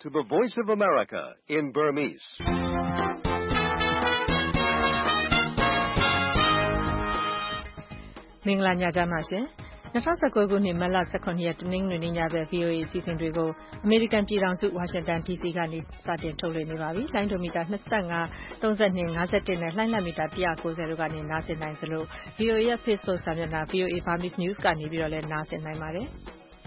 to the Voice of America in Burmese. ။မင်္ဂလာညချမ်းပါရှင်။2019ခုနှစ်မတ်လ18ရက်တနင်္ဂနွေနေ့ညဘက် VOA အစီအစဉ်တွေကိုအမေရိကန်ပြည်ထောင်စုဝါရှင်တန် DC ကနေစတင်ထုတ်လွှင့်နေပါပြီ။လိုင်းဒိုမီတာ25 32 51နဲ့လိုင်းလတ်မီတာ190တို့ကနေနားဆင်နိုင်သလို VOA ရဲ့ Facebook စာမျက်နှာ VOA Burmese News ကနေပြီးတော့လည်းနားဆင်နိုင်ပါတယ်။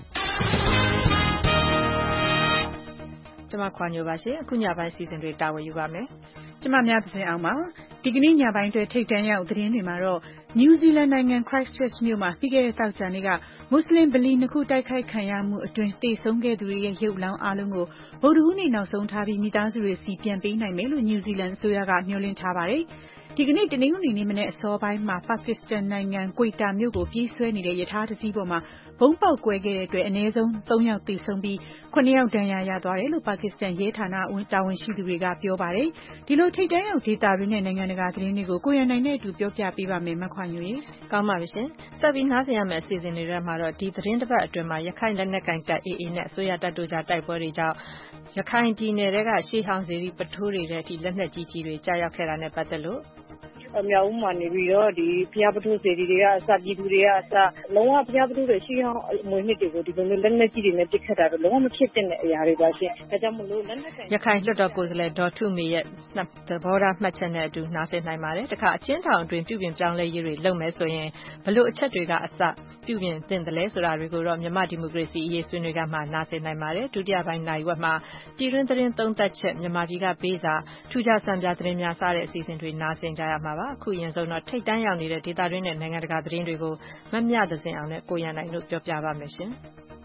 ကျွန်မခွာညိုပါရှင်အခုညပိုင်းစီစဉ်တွေတာဝန်ယူပါမယ်။ကျွန်မများသင်အောင်ပါ။ဒီကနေ့ညပိုင်းအတွက်ထိတ်တန့်ရောက်သတင်းတွေမှာတော့နယူးဇီလန်နိုင်ငံ Christchurch မြို့မှာပြီးခဲ့တဲ့သောကြာနေ့ကမွတ်စလင်ဗလီနှစ်ခုတိုက်ခိုက်ခံရမှုအတွင်းသေဆုံးခဲ့သူတွေရဲ့ရုပ်လောင်းအားလုံးကိုဗုဒ္ဓဟူးနေ့နောက်ဆုံးထားပြီးမိသားစုတွေစီပြန်ပေးနိုင်မယ်လို့နယူးဇီလန်အစိုးရကမျှော်လင့်ထားပါတယ်။ဒီကနေ့တနင်္ဂနွေနေ့မနေ့အစောပိုင်းမှာပါကစ္စတန်နိုင်ငံကွေတာမြို့ကိုပြေးဆွဲနေတဲ့ရထားတစ်စီးပေါ်မှာဘုံပေါက်ကွဲခဲ့တဲ့အတွက်အနည်းဆုံး3ယောက်သေဆုံးပြီး9ယောက်ဒဏ်ရာရသွားတယ်လို့ပါကစ္စတန်ရဲဌာနတာဝန်ရှိသူတွေကပြောပါတယ်။ဒီလိုထိတ်တန့်ရောက်ဒေသတွင်းနဲ့နိုင်ငံတကာသတင်းတွေကိုကိုရန်နိုင်နဲ့အတူပြောပြပေးပါမယ်မခွာညိုရေ။ကောင်းပါပြီရှင်။ဆက်ပြီးနားဆင်ရမယ့်အစီအစဉ်တွေထဲမှာတော့ဒီသတင်းတစ်ပတ်အတွင်းမှာရခိုင်လက်နက်ကိုင်တပ် AA နဲ့အစိုးရတပ်တို့ကြားတိုက်ပွဲတွေကြောင့်ရခိုင်ပြည်နယ်ကရှေးဟောင်းစေတီပထိုးတွေထဲအထိလက်နက်ကြီးကြီးတွေကြားရောက်ခဲ့တာနဲ့ပတ်သက်လို့မြောက်ဦးမှာနေပြီးတော့ဒီဘုရားပထိုးစေတီတွေကအစပြည်သူတွေကအစလုံးဝဘုရားပထိုးတွေရှိအောင်အမွေနှစ်တွေကိုဒီလိုမျိုးလက်နက်ကြီးတွေနဲ့ပစ်ခတ်တာတော့လုံးဝမဖြစ်တဲ့အရာတွေပါရှင်။ဒါကြောင့်မလို့လက်နက်ကရခိုင်လွှတ်တော်ကိုယ်စားလှယ်ဒေါ်ထုမေရဲ့သဘောထားမှတ်ချက်နဲ့အတူနားဆင်နိုင်ပါတယ်။တခါအချင်းထောင်အတွင်းပြုပြင်ပြောင်းလဲရေးတွေလုပ်မယ်ဆိုရင်ဘလို့အချက်တွေကအစပြုပြင်သင့်တယ်လဲဆိုတာတွေကိုတော့မြန်မာဒီမိုကရေစီအရေးဆွေးနွေးကမှနားဆင်နိုင်ပါတယ်။ဒုတိယပိုင်းနိုင်ဝက်မှာပြည်တွင်းသတင်းသုံးသပ်ချက်မြန်မာပြည်ကပေးစာထူးခြားစံပြသတင်းများစတဲ့အစီအစဉ်တွေနားဆင်ကြရမှာပါ။အခုရင်ဆုံးတော့ထိတ်တန့်ရောက်နေတဲ့ဒေသတွင်းနဲ့နိုင်ငံတကာသတင်းတွေကိုမမျှသဇင်အောင်နဲ့ကိုရန်နိုင်တို့ပြောပြပါမယ်ရှင်။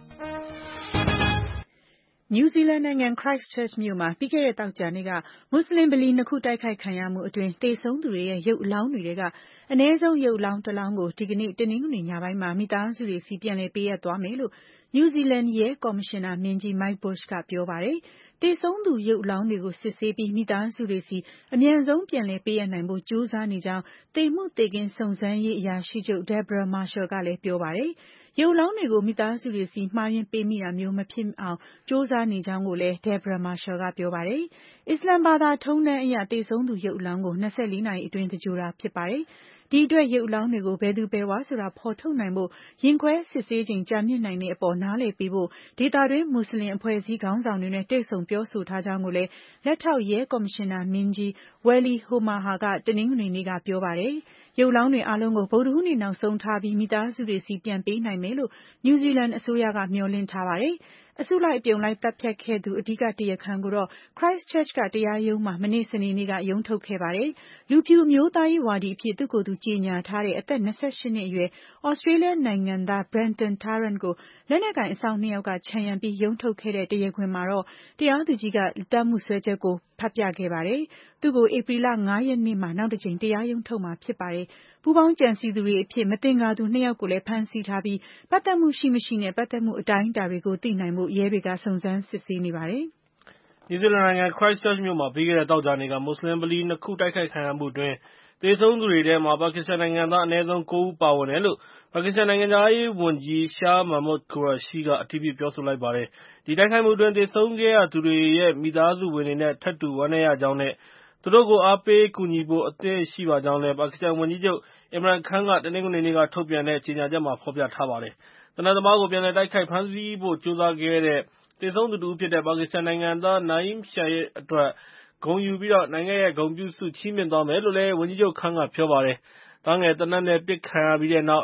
နယူးဇီလန်နိုင်ငံ Christchurch မြို့မှာပြီးခဲ့တဲ့သောကြာနေ့ကမွတ်စလင်ဗလီနှစ်ခုတိုက်ခိုက်ခံရမှုအတွင်းသေဆုံးသူတွေရဲ့ရုပ်အလောင်းတွေကအနည်းဆုံးရုပ်အလောင်းတစ်လောင်းကိုဒီကနေ့တနင်္ဂနွေညပိုင်းမှာမိသားစုတွေစီပြန်လည်ပေးအပ်သွားမယ်လို့နယူးဇီလန်ရဲကော်မရှင်နာမင်းကြီး Mike Bush ကပြောပါတယ်။သေဆုံးသူရုပ်အလောင်းတွေကိုစစ်ဆေးပြီးမိသားစုတွေစီအမြန်ဆုံးပြန်လည်ပေးအပ်နိုင်ဖို့ကြိုးစားနေကြောင်းသေမှုသေခင်းစုံစမ်းရေးအရာရှိချုပ် Deborah Marshall ကလည်းပြောပါတယ်။ရုပ်အလောင်းတွေကိုမိသားစုတွေစီမှားယွင်းပေးမိတာမျိုးမဖြစ်အောင်ကြိုးစားနေကြောင်းကိုလည်း Deborah Marshall ကပြောပါတယ်။အစ္စလာမ်ဘာသာထုံးတမ်းအရသေဆုံးသူရုပ်အလောင်းကို24နာရီအတွင်းသဂြိုဟ်တာဖြစ်ပါတယ်။ဒီအတွက်ရုပ်အလောင်းတွေကိုဘယ်သူဘယ်ဝါဆိုတာဖော်ထုတ်နိုင်ဖို့ရင်ခွဲစစ်ဆေးချိန်ကြာမြင့်နိုင်တဲ့အပေါ်နားလည်ပေးဖို့ဒေသတွင်းမွတ်စလင်အဖွဲ့အစည်းခေါင်းဆောင်တွေနဲ့တွေ့ဆုံပြောဆိုထားကြောင်းကိုလည်းလက်ထောက်ရဲကော်မရှင်နာမင်းကြီး Welly Homaha ကတနင်္ဂနွေနေ့ကပြောပါတယ်။ရုပ်လောင်းတွေအားလုံးကိုဗုဒ္ဓဟူးနေ့နောက်ဆုံးထားပြီးမိသားစုတွေစီပြန်ပေးနိုင်မယ်လို့နယူးဇီလန်အစိုးရကမျှော်လင့်ထားပါတယ်။အစုလိုက်အပြုံလိုက်တပ်ဖြတ်ခဲ့သူအဓိကတရားခံကိုတော့ Christchurch ကတရားရုံးမှာမနေ့စနေနေ့ကရုံးထုတ်ခဲ့ပါတယ်။လူဖြူအမျိုးသားရေးဝါဒီအဖြစ်သူ့ကိုယ်သူကြေညာထားတဲ့အသက်28နှစ်အရွယ်Australia နိုင်ငံသား Brenton Tarrant ကိုလက်နက်ကိုင်အစောင့်2ယောက်ကခြံရံပြီးရုံးထုတ်ခဲ့တဲ့တရားခွင်မှာတော့တရားသူကြီးကလူသတ်မှုစွဲချက်ကိုဖတ်ပြခဲ့ပါတယ်။သူ့ကိုဧပြီလ5ရက်နေ့မှာနောက်တစ်ကြိမ်တရားရုံးထုတ်မှာဖြစ်ပါတယ်။ပူးပေါင်းကြံစည်သူတွေအဖြစ်မသင်္ကာသူ2ယောက်ကိုလည်းဖမ်းဆီးထားပြီးပတ်သက်မှုရှိမရှိနဲ့ပတ်သက်မှုအတိုင်းအတာတွေကိုသိနိုင်ဖို့ရဲတွေကစုံစမ်းစစ်ဆေးနေပါတယ်။နယူးဇီလန်နိုင်ငံ Christchurch မြို့မှာပြီးခဲ့တဲ့သောကြာနေ့ကမွတ်စလင်ဗလီနှစ်ခုတိုက်ခိုက်ခံရမှုအတွင်းသေဆုံးသူတွေထဲမှာပါကစ္စတန်နိုင်ငံသားအနည်းဆုံး9ဦးပါဝင်တယ်လို့ပါကစ္စတန်နိုင်ငံသားရေးဝန်ကြီး Shah Mahmud Qureshi ကအတည်ပြုပြောဆိုလိုက်ပါတယ်။ဒီတိုက်ခိုက်မှုအတွင်းသေဆုံးခဲ့ရသူတွေရဲ့မိသားစုဝင်တွေနဲ့ထပ်တူဝမ်းနည်းရကြောင်းနဲ့သူတို့ကိုအားပေးကူညီဖို့အသင့်ရှိပါကြောင်းလည်းပါကစ္စတန်ဝန်ကြီးချုပ် Imran Khan ကတနင်္ဂနွေနေ့ကထုတ်ပြန်တဲ့ကြေညာချက်မှာဖော်ပြထားပါတယ်။သေနတ်သမားကိုပြန်လည်တိုက်ခိုက်ဖမ်းဆီးဖို့ကြိုးစားခဲ့တဲ့သေဆုံးသူတစ်ဦးဖြစ်တဲ့ပါကစ္စတန်နိုင်ငံသား Naeem Shahid အတွက်ဂုဏ်ယူပြီးနိုင်ငံရဲ့ဂုဏ်ပြုဆုချီးမြှင့်သွားမယ်လို့လည်းဝန်ကြီးချုပ် Khan ကပြောပါတယ်။သားငယ်သေနတ်နဲ့ပစ်ခံရပြီးတဲ့နောက်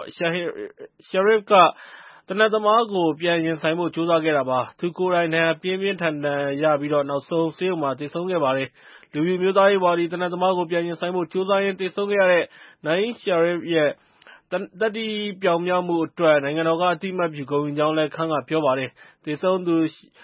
Sharif ကသေနတ်သမားကိုပြန်ရင်ဆိုင်ဖို့ကြိုးစားခဲ့တာပါ။သူကိုယ်တိုင်ဒဏ်ရာပြင်းပြင်းထန်ထန်ရပြီးနောက်ဆုံးဆေးရုံမှာသေဆုံးခဲ့ပါတယ်။လူဖြူမျိုးသားရေးဝါဒီသေနတ်သမားကိုပြန်ရင်ဆိုင်ဖို့ကြိုးစားရင်းသေဆုံးခဲ့ရတဲ့ Naeem Sharif ရဲ့သတ္တိပြောင်မြောက်မှုအတွက်နိုင်ငံတော်ကအသိအမှတ်ပြုဂုဏ်ယူကြောင်းလည်း Khan ကပြောပါတယ်။သေဆုံးသူ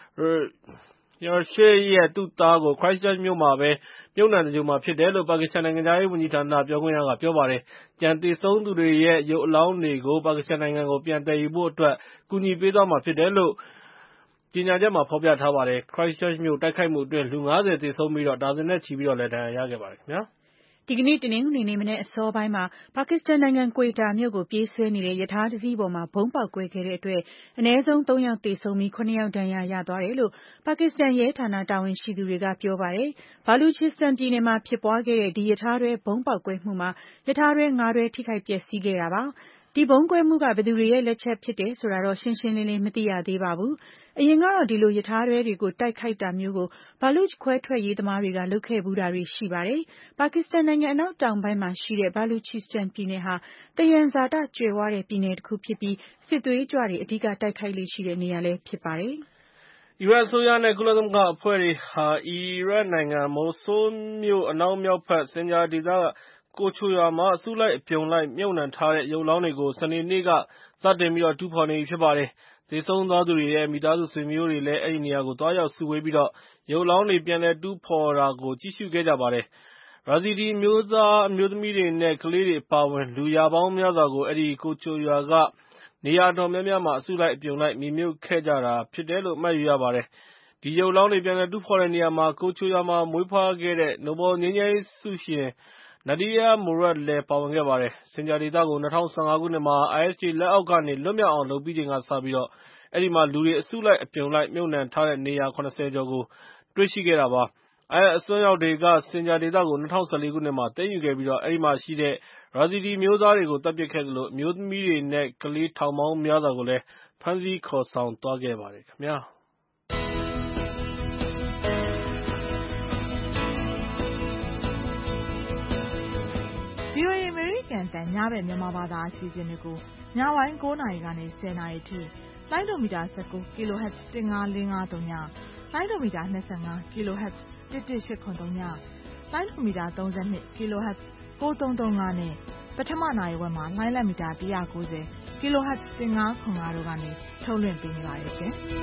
Sharif ရဲ့သူ့သားကို Christchurch မြို့မှာပဲမြုပ်နှံသင်္ဂြိုဟ်မှာဖြစ်တယ်လို့ပါကစ္စတန်နိုင်ငံခြားရေးဝန်ကြီးဌာနပြောခွင့်ရကပြောပါတယ်။ကျန်သေဆုံးသူတွေရဲ့ရုပ်အလောင်းတွေကိုပါကစ္စတန်နိုင်ငံကိုပြန်သယ်ယူဖို့အတွက်ကူညီပေးသွားမှာဖြစ်တယ်လို့ကြေညာချက်မှာဖော်ပြထားပါတယ်။ Christchurch မြို့တိုက်ခိုက်မှုအတွင်းလူ50သေဆုံးပြီးဒါဇင်နဲ့ချီပြီးဒဏ်ရာရခဲ့ပါတယ်ခင်ဗျာ။ဒီကနေ့တနင်္ဂနွေနေ့မနက်အစောပိုင်းမှာပါကစ္စတန်နိုင်ငံကွေတာမြို့ကိုပြေးဆွဲနေတဲ့ရထားတစ်စီးပေါ်မှာဗုံးပေါက်ကွဲခဲ့တဲ့အတွက်အနည်းဆုံး3ယောက်သေဆုံးပြီး9ယောက်ဒဏ်ရာရသွားတယ်လို့ပါကစ္စတန်ရဲဌာနတာဝန်ရှိသူတွေကပြောပါတယ်။ဘာလူချစ္စတန်ပြည်နယ်မှာဖြစ်ပွားခဲ့တဲ့ဒီရထားတွဲဗုံးပေါက်ကွဲမှုမှာရထားတွဲ9တွဲထိခိုက်ပျက်စီးခဲ့တာပါ။ဒီဗုံးကွဲမှုကဘယ်သူတွေရဲ့လက်ချက်ဖြစ်တယ်ဆိုတာတော့ရှင်းရှင်းလင်းလင်းမသိရသေးပါဘူး။အရင်ကတော့ဒီလိုရထားတွဲတွေကိုတိုက်ခိုက်တာမျိုးကိုဘာလူခွဲထွက်ရေးသမားတွေကလုပ်ခဲ့ဘူးတာတွေရှိပါတယ်။ပါကစ္စတန်နိုင်ငံအနောက်တောင်ပိုင်းမှာရှိတဲ့ဘာလူချစ္စတန်ပြည်နယ်ဟာသယံဇာတကြွယ်ဝတဲ့ပြည်နယ်တစ်ခုဖြစ်ပြီးစစ်သွေးကြွတွေအဓိကတိုက်ခိုက်လေ့ရှိတဲ့နေရာလည်းဖြစ်ပါတယ်။အီရတ်အစိုးရနဲ့ကုလသမဂ္ဂအဖွဲ့တွေဟာအီရတ်နိုင်ငံမိုဆူးမြို့အနောက်မြောက်ဘက်စင်ဂျာဒေသကကိုချိုရွာမှာအစုလိုက်အပြုံလိုက်မြုပ်နှံထားတဲ့ရုပ်လောင်းတွေကိုစနေနေ့ကစတင်ပြီးတူးဖော်နေပြီဖြစ်ပါတယ်။သေဆုံးသွားသူတွေရဲ့မိသားစုဆွေမျိုးတွေလည်းအဲဒီနေရာကိုသွားရောက်စုဝေးပြီးရုပ်လောင်းတွေပြန်လည်တူးဖော်တာကိုကြည့်ရှုခဲ့ကြပါတယ်။ ရာဇီဒီအမျိုးသားအမျိုးသမီးတွေနဲ့ကလေးတွေအပါအဝင်လူရာပေါင်းများစွာကိုအဲဒီကိုချိုရွာကနေရာအတော်များများမှာအစုလိုက်အပြုံလိုက်မြေမြုပ်ခဲ့ကြတာဖြစ်တယ်လို့မှတ်ယူရပါတယ်။ဒီရုပ်လောင်းတွေပြန်လည်တူးဖော်တဲ့နေရာမှာကိုချိုရွာမှာမွေးဖွားခဲ့တဲ့နိုဘယ်ငြိမ်းချမ်းရေးဆုရှင်Nadia Murad လည်းပါဝင်ခဲ့ပါတယ်။စင်ဂျာဒေသကို2015ခုနှစ်မှာ IS တွေလက်အောက်ကနေလွတ်မြောက်အောင်လုပ်ပြီးချိန်ကစပြီးအဲဒီမှာလူတွေအစုလိုက်အပြုံလိုက်မြုပ်နှံထားတဲ့နေရာ70ကျော်ကိုတွေ့ရှိခဲ့တာပါ။ IS အစွန်းရောက်တွေကစင်ဂျာဒေသကို2014ခုနှစ်မှာသိမ်းယူခဲ့ပြီးအဲဒီမှာရှိတဲ့ရာဇီဒီမျိုးသားတွေကိုသတ်ပစ်ခဲ့သလိုအမျိုးသမီးတွေနဲ့ကလေးထောင်ပေါင်းများစွာကိုလည်းဖမ်းဆီးခေါ်ဆောင်သွားခဲ့ပါတယ်ခင်ဗျာ။ VOA အမေရိကန်တန်ညဘက်မြန်မာဘာသာအစီအစဉ်တွေကိုညပိုင်း9နာရီကနေ10နာရီထိလိုင်းဒိုမီတာ19 kHz 15453ညလိုင်းဒိုမီတာ25 kHz 11883ညလိုင်းဒိုမီတာ32 kHz 9335နဲ့ပထမနာရီဝက်မှာလိုင်းလက်မီတာ190 kHz 1505တို့ကနေထုတ်လွှင့်ပေးနေပါတယ်ရှင်။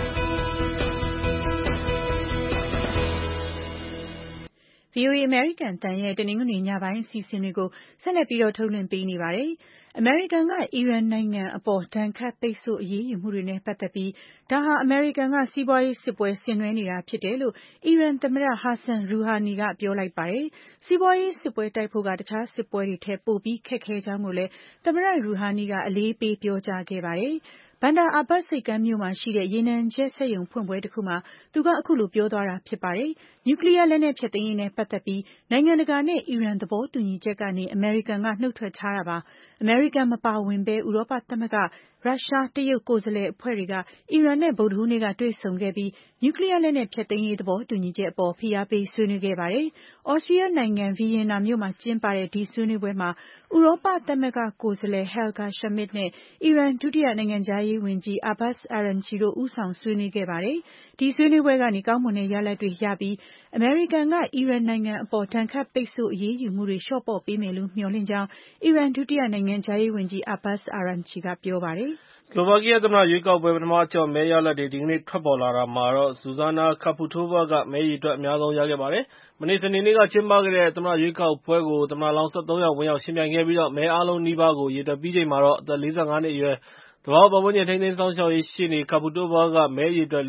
VOA American တန်ရဲ့တနင်္ဂနွေညပိုင်းအစီအစဉ်တွေကိုဆက်လက်ပြီးထုတ်လွှင့်ပေးနေပါတယ်။ အမေရိကန်ကအီရန်နိုင်ငံအပေါ်ဒဏ်ခတ်ပိတ်ဆို့အရေးယူမှုတွေနဲ့ပတ်သက်ပြီးဒါဟာအမေရိကန်ကစီးပွားရေးစစ်ပွဲဆင်နွှဲနေတာဖြစ်တယ်လို့အီရန်သမ္မတ Hassan Rouhani ကပြောလိုက်ပါတယ်။စီးပွားရေးစစ်ပွဲတိုက်ဖို့ကတခြားစစ်ပွဲတွေထက်ပိုပြီးခက်ခဲကြောင်းကိုလည်းသမ္မတ Rouhani ကအလေးပေးပြောကြားခဲ့ပါတယ်။ဘန်ဒါအာဘတ်ဆိပ်ကမ်းမြို့မှာရှိတဲ့ရေနံချက်စက်ရုံဖွင့်ပွဲတစ်ခုမှာသူကအခုလိုပြောသွားတာဖြစ်ပါတယ်။နျူကလ িয়ারလက်နက်ဖျက်သိမ်းရေးနဲ့ပတ်သက်ပြီးနိုင်ငံတကာနဲ့အီရန်သဘောတူညီချက်ကနေအမေရိကန်ကနှုတ်ထွက်ထားတာပါ။အမေရိကန်မပါဝင်ဘဲဥရောပသမဂ္ဂ၊ရုရှား၊တရုတ်ကိုယ်စားလှယ်အဖွဲ့တွေကအီရန်နဲ့ဗုဒ္ဓဟူးနေ့ကတွေ့ဆုံခဲ့ပြီးနျူကလ িয়ারလက်နက်ဖျက်သိမ်းရေးသဘောတူညီချက်အပေါ်ဖိအားပေးဆွေးနွေးခဲ့ပါတယ်။ဩစတြီးယားနိုင်ငံဗီယင်နာမြို့မှာကျင်းပတဲ့ဒီဆွေးနွေးပွဲမှာဥရောပသမဂ္ဂကိုယ်စားလှယ် Helga Schmid နဲ့အီရန်ဒုတိယနိုင်ငံခြားရေးဝန်ကြီး Abbas Araghchi တို့ဦးဆောင်ဆွေးနွေးခဲ့ပါတယ်။ဒီဆွေးနွေးပွဲကနေကောင်းမွန်တဲ့ရလဒ်တွေရပြီးအမေရိကန်ကအီရန်နိုင်ငံအပေါ်ဒဏ်ခတ်ပိတ်ဆို့အရေးယူမှုတွေလျှော့ပေါ့ပေးမယ်လို့မျှော်လင့်ကြောင်းအီရန်ဒုတိယနိုင်ငံခြားရေးဝန်ကြီး Abbas Araghchi ကပြောပါတယ်။ဆလိုဗာကီးယားသမ္မတရွေးကောက်ပွဲပထမအကျော့မဲရလဒ်တွေဒီကနေ့ထွက်ပေါ်လာတာမှာZuzana Kaputova ကမဲအရေအတွက်အများဆုံးရခဲ့ပါတယ်။မနေ့စနေနေ့ကကျင်းပခဲ့တဲ့သမ္မတရွေးကောက်ပွဲကိုသမ္မတလောင်း13ယောက်ဝင်ရောက်ယှဉ်ပြိုင်ခဲ့ပြီးမဲအားလုံးနီးပါးကိုရေတွက်ပြီးချိန်မှာအသက်45နှစ်အရွယ်သဘာဝပတ်ဝန်းကျင်ထိန်းသိမ်းစောင့်ရှောက်ရေးရှေ့နေ Kaputova ကမဲအရေအတွက်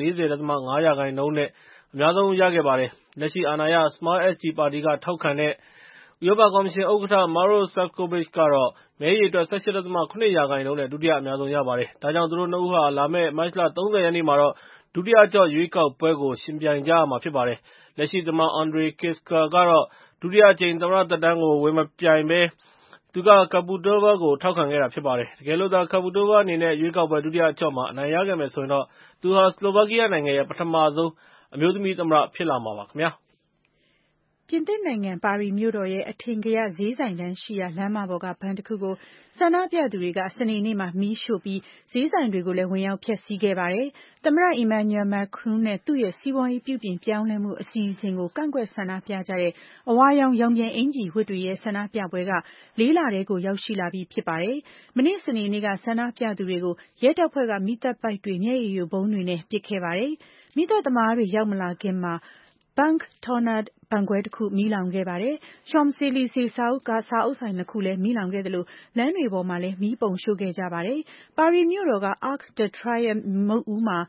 40.5% နဲ့အများဆုံးရခဲ့ပါတယ်။လက်ရှိအာဏာရ Smile SD ပါတီကထောက်ခံတဲ့ဥရောပကော်မရှင်ဥက္ကဋ္ဌ Maros Sefcovic ကတော့မဲအရေအတွက် 18.7% နဲ့ဒုတိယအများဆုံးရပါတယ်။ဒါကြောင့်သူတို့နှစ်ဦးဟာလာမယ့်မတ်လ30ရက်နေ့မှာဒုတိယအကျော့ရွေးကောက်ပွဲကိုယှဉ်ပြိုင်ကြရမှာဖြစ်ပါတယ်။လက်ရှိသမ္မတ Andrei Kiska ကတော့ဒုတိယအကြိမ်သမ္မတသက်တမ်းကိုဝင်မပြိုင်ဘဲသူက Kaputova ကိုထောက်ခံခဲ့တာဖြစ်ပါတယ်။တကယ်လို့သာ Kaputova အနေနဲ့ရွေးကောက်ပွဲဒုတိယအကျော့မှာအနိုင်ရခဲ့မယ်ဆိုရင်သူဟာဆလိုဗာကီးယားနိုင်ငံရဲ့ပထမဆုံးအမျိုးသမီးသမ္မတဖြစ်လာမှာပါခင်ဗျာ။ပြင်သစ်နိုင်ငံပါရီမြို့တော်ရဲ့အထင်ကရဈေးဆိုင်တန်းရှိရာလမ်းမပေါ်ကဘဏ်တစ်ခုကိုဆန္ဒပြသူတွေကစနေနေ့မှာမီးရှို့ပြီးဈေးဆိုင်တွေကိုလည်းဝင်ရောက်ဖျက်ဆီးခဲ့ပါတယ်။သမ္မတ Emmanuel Macron နဲ့သူ့ရဲ့စီးပွားရေးပြုပြင်ပြောင်းလဲမှုအစီအစဉ်ကိုကန့်ကွက်ဆန္ဒပြကြတဲ့အဝါရောင်ရောင်ပြန်အင်္ကျီဝတ်တွေရဲ့ဆန္ဒပြပွဲက4 လထဲကိုရောက်ရှိလာပြီဖြစ်ပါတယ်။မနေ့စနေနေ့ကဆန္ဒပြသူတွေကိုရဲတပ်ဖွဲ့ကမီးသတ်ပိုက်တွေမျက်ရည်ယိုဗုံးတွေနဲ့ပစ်ခဲ့ပါတယ်။မီးသတ်သမားတွေရောက်မလာခင်မှာBanque Tonnerre ဘဏ်ခွဲတစ်ခုမီးလောင်ခဲ့ပါတယ်။ Champs-Élysées စာအုပ်ဆိုင် 2 ခုလည်းမီးလောင်ခဲ့သလိုလမ်းတွေပေါ်မှာလည်းမီးပုံရှို့ခဲ့ကြပါတယ်။ပါရီမြို့တော်ကArc de Triomphe မုဒ်ဦးမှာ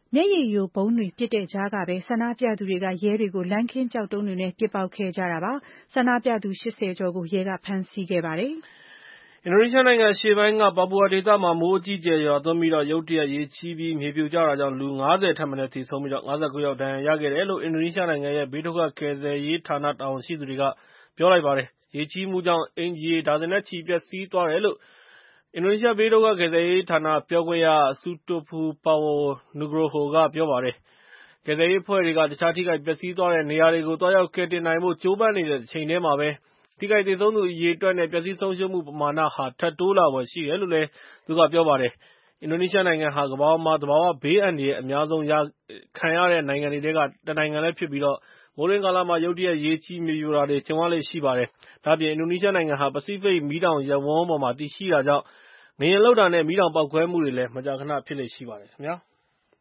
မျက်ရည်ယိုဗုံးတွေပစ်တဲ့ကြားကပဲဆန္ဒပြသူတွေကရဲတွေကိုလမ်းခင်းကျောက်တုံးတွေနဲ့ပစ်ပေါက်ခဲ့ကြတာပါ။ဆန္ဒပြသူ80ကျော်ကိုရဲကဖမ်းဆီးခဲ့ပါတယ်။အင်ဒိုနီးရှားနိုင်ငံအရှေ့ပိုင်းကပါပူဝါဒေသမှာမိုးအကြီးအကျယ်ရွာသွန်းပြီးရုတ်တရက်ရေကြီးပြီးမြေပြိုကျတာကြောင့်လူ50ထက်မနည်းသေဆုံးပြီး59ယောက်ဒဏ်ရာရခဲ့တယ်လို့အင်ဒိုနီးရှားနိုင်ငံရဲ့ဘေးဒုက္ခကယ်ဆယ်ရေးဌာနတာဝန်ရှိသူတွေကပြောလိုက်ပါတယ်။ရေကြီးမှုကြောင့်အိမ်ခြေဒါဇင်နဲ့ချီပျက်စီးသွားတယ်လို့အင်ဒိုနီးရှားဘေးဒုက္ခကယ်ဆယ်ရေးဌာနပြောခွင့်ရ Sutopo Purwo Nugroho ကပြောပါတယ်။ကယ်ဆယ်ရေးအဖွဲ့တွေကတခြားထိခိုက်ပျက်စီးသွားတဲ့နေရာတွေကိုသွားရောက်ကယ်တင်နိုင်ဖို့ကြိုးပမ်းနေတဲ့တချိန်တည်းမှာပဲထိခိုက်သေဆုံးသူအရေအတွက်နဲ့ပျက်စီးဆုံးရှုံးမှုပမာဏဟာထပ်တိုးလာဖွယ်ရှိတယ်လို့လည်းသူကပြောပါတယ်။အင်ဒိုနီးရှားနိုင်ငံဟာကမ္ဘာပေါ်မှာသဘာဝဘေးအန္တရာယ်အများဆုံးခံရတဲ့နိုင်ငံတွေထဲကတနိုင်ငံလည်းဖြစ်ပြီးမိုးတွင်းကာလမှာရုတ်တရက်ရေကြီးမြေပြိုတာတွေကြုံရလေ့ရှိပါတယ်။ဒါ့အပြင်အင်ဒိုနီးရှားနိုင်ငံဟာပစိဖိတ်မီးတောင်ရပ်ဝန်းပေါ်မှာတည်ရှိတာကြောင့်ငလျင်လှုပ်တာနဲ့မီးတောင်ပေါက်ကွဲမှုတွေလည်းမကြာခဏဖြစ်လေ့ရှိပါတယ်ခင်ဗျာ။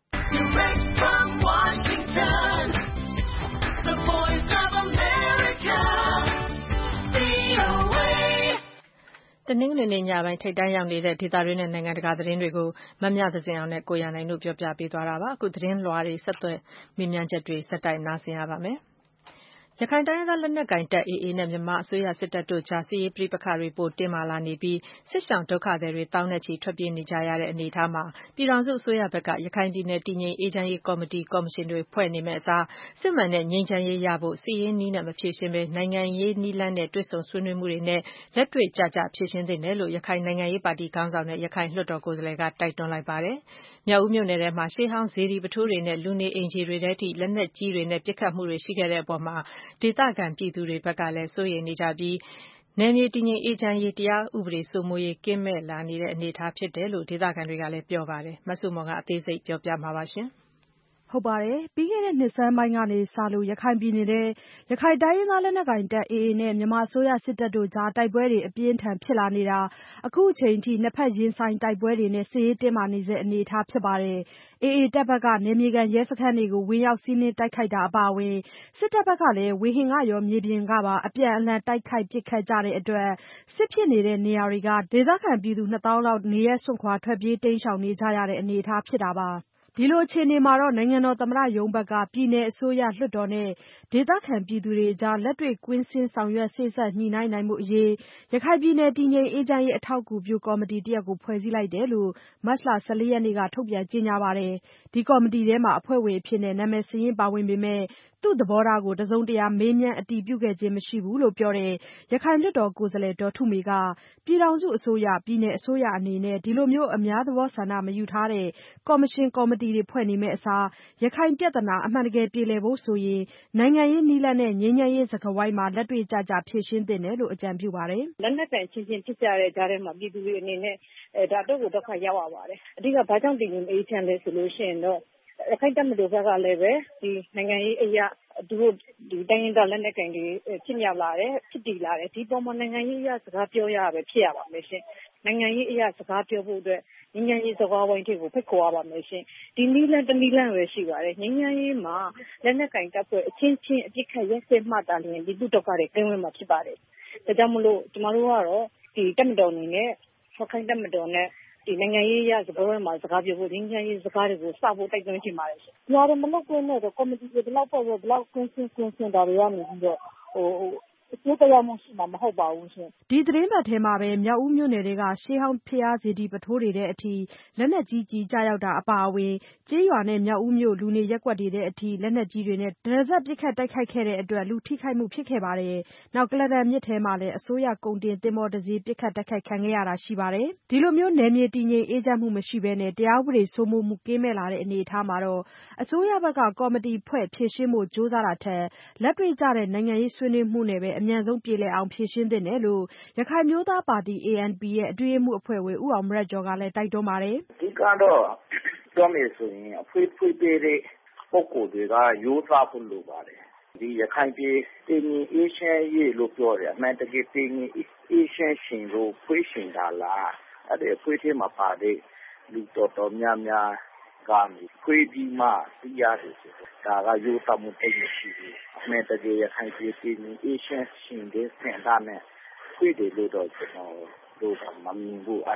တနင်္ဂနွေနေ့ညပိုင်းထိပ်တန်းရောက်နေတဲ့ဒေသတွင်းနဲ့နိုင်ငံတကာသတင်းတွေကိုမမြသဇင်အောင်နဲ့ကိုရန်နိုင်တို့ပြောပြပေးသွားပါမယ်။အခုသတင်းလွှာတွေဆက်သွယ်မေးမြန်းချက်တွေဆက်တိုက်နားဆင်ရပါမယ်။ရခိုင်တိုင်းရင်းသားလက်နက်ကိုင်တပ် AA နဲ့မြန်မာအစိုးရစစ်တပ်တို့ကြားစစ်ရေးပဋိပက္ခတွေပိုတင်းမာလာနေပြီးစစ်ရှောင်ဒုက္ခသည်တွေသောင်းနဲ့ချီထွက်ပြေးနေကြရတဲ့အနေအထားမှာပြည်ထောင်စုအစိုးရဘက်ကရခိုင်ပြည်နယ်တည်ငြိမ်အေးချမ်းရေးကော်မတီကော်မရှင်တွေဖွဲ့နေမယ့်အစားစစ်မှန်တဲ့ငြိမ်းချမ်းရေးရဖို့စစ်ရေးနည်းနဲ့မဖြေရှင်းဘဲနိုင်ငံရေးနည်းလမ်းနဲ့တွေ့ဆုံဆွေးနွေးမှုတွေနဲ့လက်တွေ့ကျကျဖြေရှင်းသင့်တယ်လို့ရခိုင်နိုင်ငံရေးပါတီခေါင်းဆောင်နဲ့ရခိုင်လွှတ်တော်ကိုယ်စားလှယ်ကတိုက်တွန်းလိုက်ပါတယ်။မြောက်ဦးမြို့နယ်ထဲမှာရှေးဟောင်းစေတီပုထိုးတွေနဲ့လူနေအိမ်ခြေတွေထဲထိလက်နက်ကြီးတွေနဲ့ပစ်ခတ်မှုတွေရှိခဲ့တဲ့အပေါ်မှာဒေသခံပြည်သူတွေဘက်ကလည်းစိုးရိမ်နေကြပြီးနယ်မြေတည်ငြိမ်အေးချမ်းရေးတရားဥပဒေစိုးမိုးရေးကင်းမဲ့လာနေတဲ့အနေအထားဖြစ်တယ်လို့ဒေသခံတွေကလည်းပြောပါတယ်။မဆုမွန်ကအသေးစိတ်ပြောပြမှာပါ။ပြီးခဲ့တဲ့နှစ်ဆန်းပိုင်းကစလို့ရခိုင်ပြည်နယ်ထဲရခိုင်တိုင်းရင်းသားလက်နက်ကိုင်တပ် AA နဲ့မြန်မာအစိုးရစစ်တပ်တို့ကြားတိုက်ပွဲတွေအပြင်းအထန်ဖြစ်လာနေတာအခုအချိန်ထိနှစ်ဖက်ရင်ဆိုင်တိုက်ပွဲတွေနဲ့စစ်ရေးတင်းမာနေဆဲအနေအထားဖြစ်ပါတယ်။ AA တပ်ဘက်ကနယ်မြေခံရဲစခန်းတွေကိုဝင်ရောက်စီးနင်းတိုက်ခိုက်တာအပါအဝင်စစ်တပ်ဘက်ကလည်းဝေဟင်ကရောမြေပြင်ကပါအပြန်အလှန်တိုက်ခိုက်ပစ်ခတ်ကြတဲ့အတွက်စစ်ဖြစ်နေတဲ့နေရာတွေကဒေသခံပြည်သူ 2000 လောက်နေရပ်စွန့်ခွာထွက်ပြေးတိမ်းရှောင်နေကြရတဲ့အနေအထားဖြစ်တာပါ။ ဒီလိုအခြေအနေမှာနိုင်ငံတော်သမ္မတရုံးဘက်ကပြည်နယ်အစိုးရလွှတ်တော်နဲ့ဒေသခံပြည်သူတွေအကြားလက်တွေ့ကွင်းဆင်းဆောင်ရွက်စေ့စပ်ညှိနှိုင်းနိုင်ဖို့အရေးရခိုင်ပြည်နယ်တည်ငြိမ်အေးချမ်းရေးအထောက်အကူပြုကော်မတီတရပ်ကိုဖွဲ့စည်းလိုက်တယ်လို့မတ်လ 14 ရက်နေ့ကထုတ်ပြန်ကြေညာပါတယ်။ဒီကော်မတီထဲမှာအဖွဲ့ဝင်အဖြစ်နာမည်စာရင်းပါဝင်ပေမဲ့သူ့သဘောထားကိုတစုံတရာမေးမြန်းအတည်ပြုခဲ့ခြင်းမရှိဘူးလို့ပြောတဲ့ရခိုင်လွှတ်တော်ကိုယ်စားလှယ်ဒေါ်ထုမေကပြည်ထောင်စုအစိုးရပြည်နယ်အစိုးရအနေနဲ့ဒီလိုမျိုးအများသဘောဆန္ဒမယူထားတဲ့ကော်မရှင်ကော်မတီတွေဖွဲ့နေမယ့်အစားရခိုင်ပြဿနာအမှန်တကယ်ပြေလည်ဖို့ဆိုရင်နိုင်ငံရေးနည်းလမ်းနဲ့ငြိမ်းချမ်းရေးစကားဝိုင်းမှာလက်တွေ့ကျကျဖြေရှင်းသင့်တယ်လို့အကြံပြုပါတယ်။လက်နက်ကိုင်ချင်းချင်းဖြစ်ကြတဲ့ကြားထဲမှာပြည်သူတွေအနေနဲ့ဒါတော့ကိုဒုက္ခရောက်ရပါတယ်။အဓိကဘာကြောင့်တည်ငြိမ်အေးချမ်းလဲဆိုလို့ရှိရင်တော့ရခိုင်တပ်မတော်ဘက်ကလည်းပဲဒီနိုင်ငံရေးအရာသူတို့ဒီတိုင်းရင်းသားလက်နက်ကိုင်တွေဖြစ်မြောက်လာတယ်ဖြစ်တည်လာတယ်ဒီပေါ်မှာနိုင်ငံရေးအရာစကားပြောရပဲဖြစ်ရပါမယ်ရှင်နိုင်ငံရေးအရာစကားပြောဖို့အတွက်ငြိမ်းချမ်းရေးစကားဝိုင်းတွေကိုဖိတ်ခေါ်ရပါမယ်ရှင်ဒီနည်းလမ်းတနည်းလမ်းပဲရှိပါတယ်ငြိမ်းချမ်းရေးမှာလက်နက်ကိုင်တပ်ဖွဲ့အချင်းချင်းအပြစ်ခတ်ရက်စက်မှတာလျင်ဒီဒုက္ခတွေကင်းဝေးမှာဖြစ်ပါတယ်ဒါကြောင့်မလို့ကျမတို့ကတော့ဒီတပ်မတော်အနေနဲ့ခိုင်တပ်မတော်နဲ့ဒီနိုင်ငံရေးအရစကားဝိုင်းမှာစကားပြောဖို့ငြိမ်းချမ်းရေးစကားတွေကိုစဖို့တိုက်တွန်းချင်ပါတယ်ရှင်။ညာတွေမလုပ်ခွင့်နဲ့တော့ကော်မတီတွေဘယ်လောက်ဖွဲ့ဘယ်လောက်ကွင်းဆင်းတာတွေရနေပြီးတော့အကျိုးတရားမှုရှိမှာမဟုတ်ပါဘူးရှင်။ဒီသတင်းပတ်ထဲမှာပဲမြောက်ဦးမြို့နယ်တွေကရှေးဟောင်းဖျားစေတီပုထိုးတွေထဲအထိလက်နက်ကြီးကျည်ကျရောက်တာအပါအဝင်ကျေးရွာနဲ့မြောက်ဦးမြို့လူနေရပ်ကွက်တွေထဲအထိလက်နက်ကြီးတွေနဲ့တရစပ်ပစ်ခတ်တိုက်ခိုက်ခဲ့တဲ့အတွက်လူထိခိုက်မှုဖြစ်ခဲ့ပါတယ်။နောက်ကုလားတန်မြစ်ထဲမှာလည်းအစိုးရကုန်တင်သင်္ဘောတစ်စီးပစ်ခတ်တိုက်ခိုက်ခံခဲ့ရတာရှိပါတယ်။ဒီလိုမျိုးနယ်မြေတည်ငြိမ်အေးချမ်းမှုမရှိဘဲနဲ့တရားဥပဒေစိုးမိုးမှုကင်းမဲ့လာတဲ့အနေအထားမှာအစိုးရဘက်ကကော်မတီဖွဲ့ဖြေရှင်းဖို့ကြိုးစားတာထက်လက်တွေ့ကျတဲ့နိုင်ငံရေးဆွေးနွေးမှုနဲ့ပဲအမြန်ဆုံးပြေလည်အောင်ဖြေရှင်းသင့်တယ်လို့ရခိုင်မျိုးသားပါတီ ANP ရဲ့အတွင်းရေးမှူးအဖွဲ့ဝင်ဦးအောင်မရတ်ကျော်ကလည်းတိုက်တွန်းပါတယ်။အဓိကတော့ပြောမယ်ဆိုရင်အဖွေးဖွေးပေးတဲ့ပုဂ္ဂိုလ်တွေကရိုးသားဖို့လိုပါတယ်။ဒီရခိုင်ပြည်တည်ငြိမ်အေးချမ်းရေးလို့ပြောတယ်အမှန်တကယ်တည်ငြိမ်အေးချမ်းရှင်လို့ဖွဲ့ရှင်တာလားအဲ့ဒီအဖွဲ့ထဲမှာပါတဲ့လူတော်တော်များများကနေဖွဲ့ပြီးမှသိရတယ်ဆိုဒါကရိုးသားမှုတိတ်မရှိဘူးအမှန်တကယ်ရခိုင်ပြည်တည်ငြိမ်အေးချမ်းရှင်တဲ့ဆန္ဒနဲ့ဖွဲ့တယ်လို့တော့ကျွန်တော်တို့ကမမြင်ဘူးအဲ့ဒါ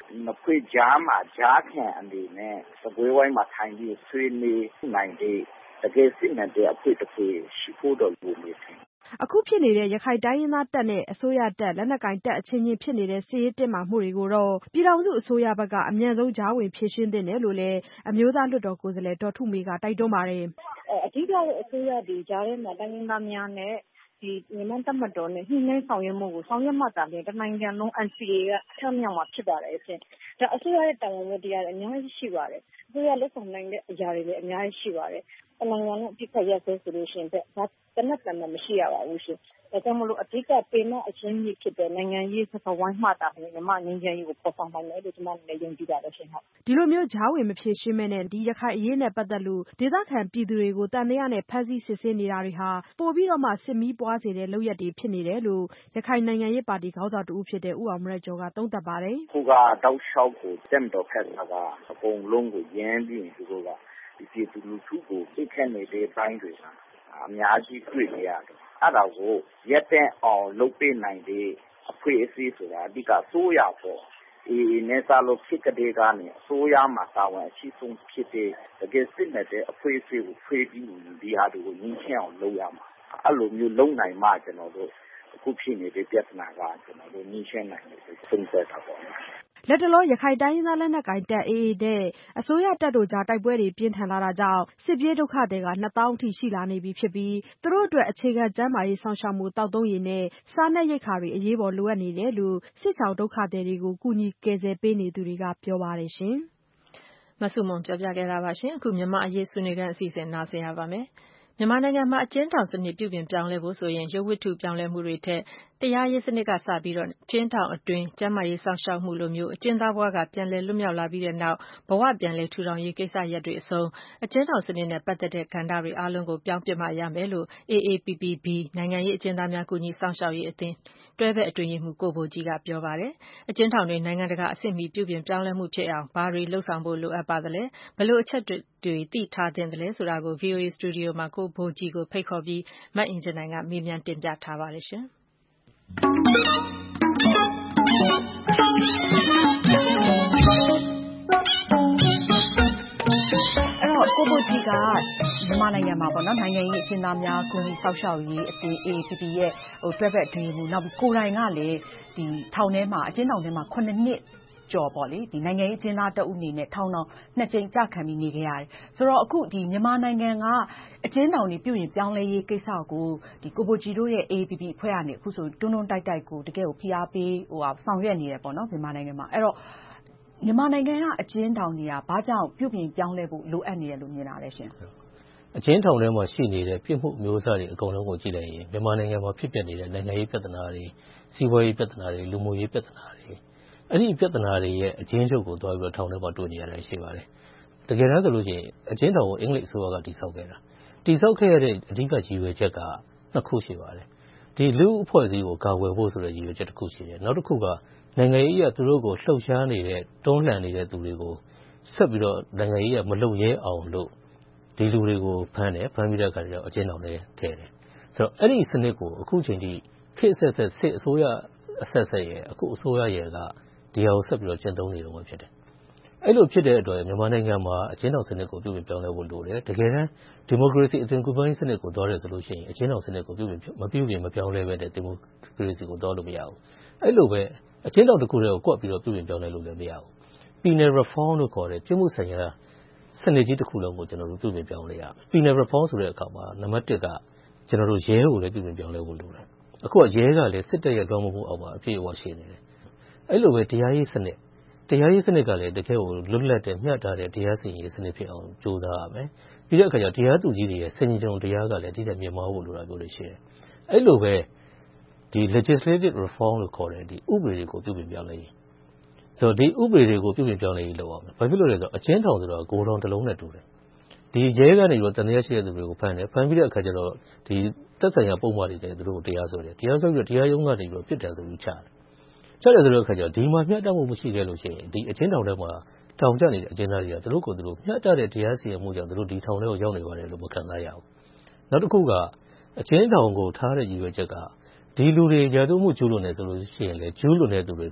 နှစ်ဖွဲ့ကြားမှာကြားခံအနေနဲ့စပွဲဝိုင်းမှာထိုင်ပြီးဆွေးနွေးနိုင်တဲ့တကယ်စစ်မှန်တဲ့အဖွဲ့တစ်ဖွဲ့ရှိဖို့တော့လိုနေတယ်အခုဖြစ်နေတဲ့ရခိုင်တိုင်းရင်းသားတပ်နဲ့အစိုးရတပ်လက်နက်ကိုင်တပ်အချင်းချင်းဖြစ်နေတဲ့စစ်ရေးတင်းမာမှုတွေကိုတော့ပြည်ထောင်စုအစိုးရဘက်ကအမြန်ဆုံးကြားဝင်ဖြေရှင်းသင့်တယ်လို့လည်းအမျိုးသားလွှတ်တော်ကိုယ်စားလှယ်ဒေါ်ထုမေကတိုက်တွန်းပါတယ်အဓိကအစိုးရဒီကြားထဲမှာတိုင်းရင်းသားများနဲ့ဒီမြန်မာတပ်မတော်နဲ့ညှိနှိုင်းဆောင်ရွက်မှုကိုဆောင်ရွက်မှသာလျှင်တနိုင်ငံလုံး NCA ကအထက်မြောက်မှာဖြစ်ပါတယ်အရှင်။ဒါအစိုးရရဲ့တာဝန်ဝတ္တရားတွေအများကြီးရှိပါတယ်။အစိုးရလက်ဆောင်နိုင်တဲ့အရာတွေလည်းအများကြီးရှိပါတယ်။တနိုင်ငံလုံးအပြစ်ခတ်ရက်စဲဆိုလို့ရှိရင်ဒါတနက်တန်မရှိရပါဘူးရှင်။ဒါကြောင့်မလို့အဓိကပေမအချင်းကြီးဖြစ်တဲ့နိုင်ငံရေးစကားဝိုင်းမှသာလျှင်မြန်မာငြိမ်းချမ်းရေးကိုပေါ်ဆောင်နိုင်မယ်လို့ကျွန်မလည်းယုံကြည်ပါတယ်ရှင်။ဒီလိုမျိုးကြားဝင်မဖြေရှင်းမဲနဲ့ဒီရခိုင်အရေးနဲ့ပတ်သက်လို့ဒေသခံပြည်သူတွေကိုတန်တရားနဲ့ဖမ်းဆီးစစ်ဆေးနေတာတွေဟာပိုပြီးတော့မှစစ်မီးပွားစေတဲ့လုပ်ရက်တွေဖြစ်နေတယ်လို့ရခိုင်နိုင်ငံရေးပါတီခေါင်းဆောင်တဦးဖြစ်တဲ့ဦးအောင်မရကျော်ကသုံးသပ်ပါတယ်။ခုကတောက်လျှောက်ကိုတက်မတော်ဖက်ကအကုန်လုံးကိုရမ်းပြီးသူတို့ကဒီပြည်သူလူထုကိုသိခတ်နေတဲ့တိုင်းတွေကအများကြီးတွေ့နေရတယ်။အဲ့ဒါကိုရက်တဲ့အောင်လုပ်ပေးနိုင်တဲ့အဖွဲ့အစည်းဆိုတာအဓိကဆိုးရပေါ့နဲ့စာလို့ဖြစ်ကြတဲ့ကနေအစိုးရမှာတာဝန်အရှိဆုံးဖြစ်တဲ့တကယ်စစ်မဲ့တဲ့အဖွဲ့အစည်းကိုဖွေးပြီးဒီဟာတွေကိုညှင်းချအောင်လုပ်ရမှာအဲ့လိုမျိုးလုပ်နိုင်မှကျွန်တော်တို့အခုဖြစ်နေတဲ့ပြဿနာကကျွန်တော်တို့ညှင်းချနိုင်တယ်သုံးသပ်တာပေါ့လက်တလောရခိုင်တိုင်းရင်းသားလက်နက်ကိုင်တပ် AA နဲ့အစိုးရတပ်တို့ကြားတိုက်ပွဲတွေပြင်းထန်လာတာကြောင့်စစ်ပြေးဒုက္ခသည်က 2000 အထိရှိလာနေပြီဖြစ်ပြီးသူတို့အတွက်အခြေခံကျန်းမာရေးဆောင်ရှောက်မှုတောက်သုံးရေနဲ့စားနပ်ရိက္ခာတွေအရေးပေါ်လိုအပ်နေတယ်လို့စစ်ရှောင်ဒုက္ခသည်တွေကိုကူညီကယ်ဆယ်ပေးနေသူတွေကပြောပါတယ်ရှင်။မဆုမွန်ပြောပြခဲ့တာပါရှင်။အခုမြန်မာအရေးဆွေးနွေးခန်းအစီအစဉ်နားဆင်ရပါမယ်။မြန်မာနိုင်ငံမှာအကျဉ်းထောင်စနစ်ပြုပြင်ပြောင်းလဲဖို့ဆိုရင်ရုပ်ဝတ္ထုပြောင်းလဲမှုတွေထက်တရားရေးစနစ်ကစပြီးတော့အကျဉ်းထောင်အတွင်းကျန်းမာရေးစောင့်ရှောက်မှုလိုမျိုးအကျဉ်းသားဘဝကပြန်လည်လွတ်မြောက်လာပြီးတဲ့နောက်ဘဝပြန်လည်ထူထောင်ရေးကိစ္စရပ်တွေအဆုံးအကျဉ်းထောင်စနစ်နဲ့ပတ်သက်တဲ့ကဏ္ဍတွေအားလုံးကိုပြောင်းပြစ်မှရမယ်လို့ AAPPB နိုင်ငံရေးအကျဉ်းသားများကူညီစောင့်ရှောက်ရေးအသင်းတွဲဘက်အတွင်းရေးမှူးကိုဘိုကြီးကပြောပါတယ်။အကျဉ်းထောင်တွေနိုင်ငံတကာအဆင့်မီပြုပြင်ပြောင်းလဲမှုဖြစ်အောင်ဘာတွေလှုပ်ဆောင်ဖို့လိုအပ်ပါသလဲဘယ်လိုအချက်တွေသိထားသင့်တယ်လဲဆိုတာကို VOA စတူဒီယိုမှာကိုဘိုကြီးကိုဖိတ်ခေါ်ပြီးမအင်ဂျင်နိုင်ကမေးမြန်းတင်ပြထားပါတယ်ရှင်။ကိုဘိုကြီးကမြန်မာနိုင်ငံမှာပေါ့နော်နိုင်ငံရေးအကျဉ်းသားများကူညီစောင့်ရှောက်ရေးအသင်း AAPP ရဲ့တွဲဘက်အတွင်းဘူးနောက်ပြီးကိုယ်တိုင်ကလည်းဒီထောင်ထဲမှာအကျဉ်းထောင်ထဲမှာ9နှစ်ကျော်ပေါ့လေဒီနိုင်ငံရေးအကျဉ်းသားတအုပ်အနေနဲ့ထောင်တော်2ကြိမ်ကြာခံပြီးနေခဲ့ရတယ်ဆိုတော့အခုဒီမြန်မာနိုင်ငံကအကျဉ်းထောင်တွေပြုပြင်ပြောင်းလဲရေးကိစ္စကိုဒီကိုဘိုကြီးတို့ရဲ့ AAPP အဖွဲ့ကနေအခုဆိုတွန်းတွန်းတိုက်တိုက်ကိုတကယ်ကိုဖိအားပေးဆောင်ရွက်နေတယ်ပေါ့နော်မြန်မာနိုင်ငံမှာအဲ့တော့မြန်မာနိုင်ငံကအကျဉ်းထောင်တွေကဘာကြောင့်ပြုပြင်ပြောင်းလဲဖို့လိုအပ်နေတယ်လို့မြင်တာလဲရှင်အကျဉ်းထောင်ထဲမှာရှိနေတဲ့ပြစ်မှုမျိုးစားတွေအကုန်လုံးကိုကြည့်လိုက်ရင်မြန်မာနိုင်ငံမှာဖြစ်ပျက်နေတဲ့နိုင်ငံရေးပြဿနာတွေစီးပွားရေးပြဿနာတွေလူမှုရေးပြဿနာတွေအဲ့ဒီပြဿနာတွေရဲ့အကျဉ်းချုပ်ကိုတွားပြီးတော့ထောင်ထဲမှာတွေ့နေရတာရှိပါတယ်တကယ်တမ်းဆိုလို့ရှိရင်အကျဉ်းထောင်ကိုအင်္ဂလိပ်အစိုးရကတည်ဆောက်ခဲ့တာတည်ဆောက်ခဲ့ရတဲ့အဓိကရည်ရွယ်ချက်ကနှစ်ခုရှိပါတယ်ဒီလူအဖွဲ့အစည်းကိုကာကွယ်ဖို့ဆိုတဲ့ရည်ရွယ်ချက်တစ်ခုရှိတယ်နောက်တစ်ခုကနိုင်ငံရေးအရသူတို့ကိုလှုပ်ရှားနေတဲ့တွန်းလှန်နေတဲ့သူတွေကိုဆက်ပြီးတော့နိုင်ငံရေးကမလုံရဲအောင်လို့ဒီလူတွေကိုဖမ်းပြီးတဲ့အခါကျတော့အကျဉ်းထောင်ထဲထည့်တယ်ဆိုတော့အဲ့ဒီစနစ်ကိုအခုချိန်ထိခေတ်ဆက်စစ်အစိုးရအဆက်ဆက်ရဲ့အခုအစိုးရရဲ့ကဒီဟာကိုဆက်ပြီးတော့ကျင့်သုံးနေတော့မှဖြစ်တယ်အဲ့လိုဖြစ်တဲ့အတွက်မြန်မာနိုင်ငံမှာအကျဉ်းထောင်စနစ်ကိုပြုပြင်ပြောင်းလဲဖို့လိုတယ်တကယ်တမ်းဒီမိုကရေစီအသွင်ကူးပြောင်းရေးစနစ်ကိုသွားတယ်ဆိုလို့ရှိရင်အကျဉ်းထောင်စနစ်ကိုမပြုပြင်မပြောင်းလဲပဲတဲ့ဒီမိုကရေစီကိုသွားလို့မရဘူးအဲ့လိုပဲအကျဉ်းထောင်တစ်ခုတည်းကိုကွက်ပြီးတော့ပြုပြင်ပြောင်းလဲလို့လည်းမရဘူး penal reform လို့ခေါ်တဲ့ပြည်မှုဆိုင်ရာစနစ်ကြီးတစ်ခုလုံးကိုကျွန်တော်တို့ပြုပြင်ပြောင်းလဲရမယ် penal reform ဆိုတဲ့အခါမှာနံပါတ်1ကကျွန်တော်တို့ရဲကိုလည်းပြုပြင်ပြောင်းလဲဖို့လိုတယ်အခုကရဲကလည်းစစ်တပ်ရဲ့လွှမ်းမိုးမှုအောက်မှာအပြည့်အဝရှိနေတယ်အဲ့လိုပဲတရားရေးစနစ်ကလည်းတကယ်ကိုလွတ်လပ်တဲ့မျှတတဲ့တရားစီရင်ရေးစနစ်ဖြစ်အောင်ကြိုးစားရမယ်ပြီးတဲ့အခါကျတရားသူကြီးတွေရဲ့စင်ကြုံတရားကလည်းဒီတဲ့မြင်မာဖို့လိုတာမျိုးတွေရှိတယ်အဲ့လိုပဲဒီ legislative reform လို့ခေါ်တဲ့ဒီဥပဒေတွေကိုပြုပြင်ပြောင်းလဲရေးဆိုတော့ဒီဥပဒေတွေကိုပြုပြင်ပြောင်းလဲရေးလုပ်ရမယ်ဘာဖြစ်လို့လဲဆိုတော့အကျဉ်းထောင်ဆိုတော့ဂိုးထောင်တစ်လုံးနဲ့တူတယ်ဒီရဲကနေပြီးတော့တန်တရားရှိတဲ့သူတွေကိုဖမ်းပြီးတဲ့အခါကျတော့ဒီသက်ဆိုင်ရာပုံမှန်တွေသူတို့ကိုတရားစွဲတယ်တရားစွဲပြီးတော့တရားရုံးကနေပြီးတော့ပြစ်ဒဏ်ဆိုပြီးချတယ်ဆိုတဲ့အခါကျတော့ဒီမှာမျှတမှုမရှိခဲ့လို့ရှိရင်ဒီအကျဉ်းထောင်ထဲမှာထောင်ကျနေတဲ့အကျဉ်းသားတွေကသူတို့ကိုယ်သူတို့မျှတတဲ့တရားစီရင်မှုကြောင့်သူတို့ဒီထောင်ထဲကိုရောက်နေပါတယ်လို့မခံစားရဘူးနောက်တစ်ခုကအကျဉ်းထောင်ကိုထားတဲ့ရည်ရွယ်ချက်ကဒီလူတွေရာဇဝတ်မှုကျူးလွန်နေဆိုလို့ရှိရင်လေကျူးလွန်တဲ့သူတွေက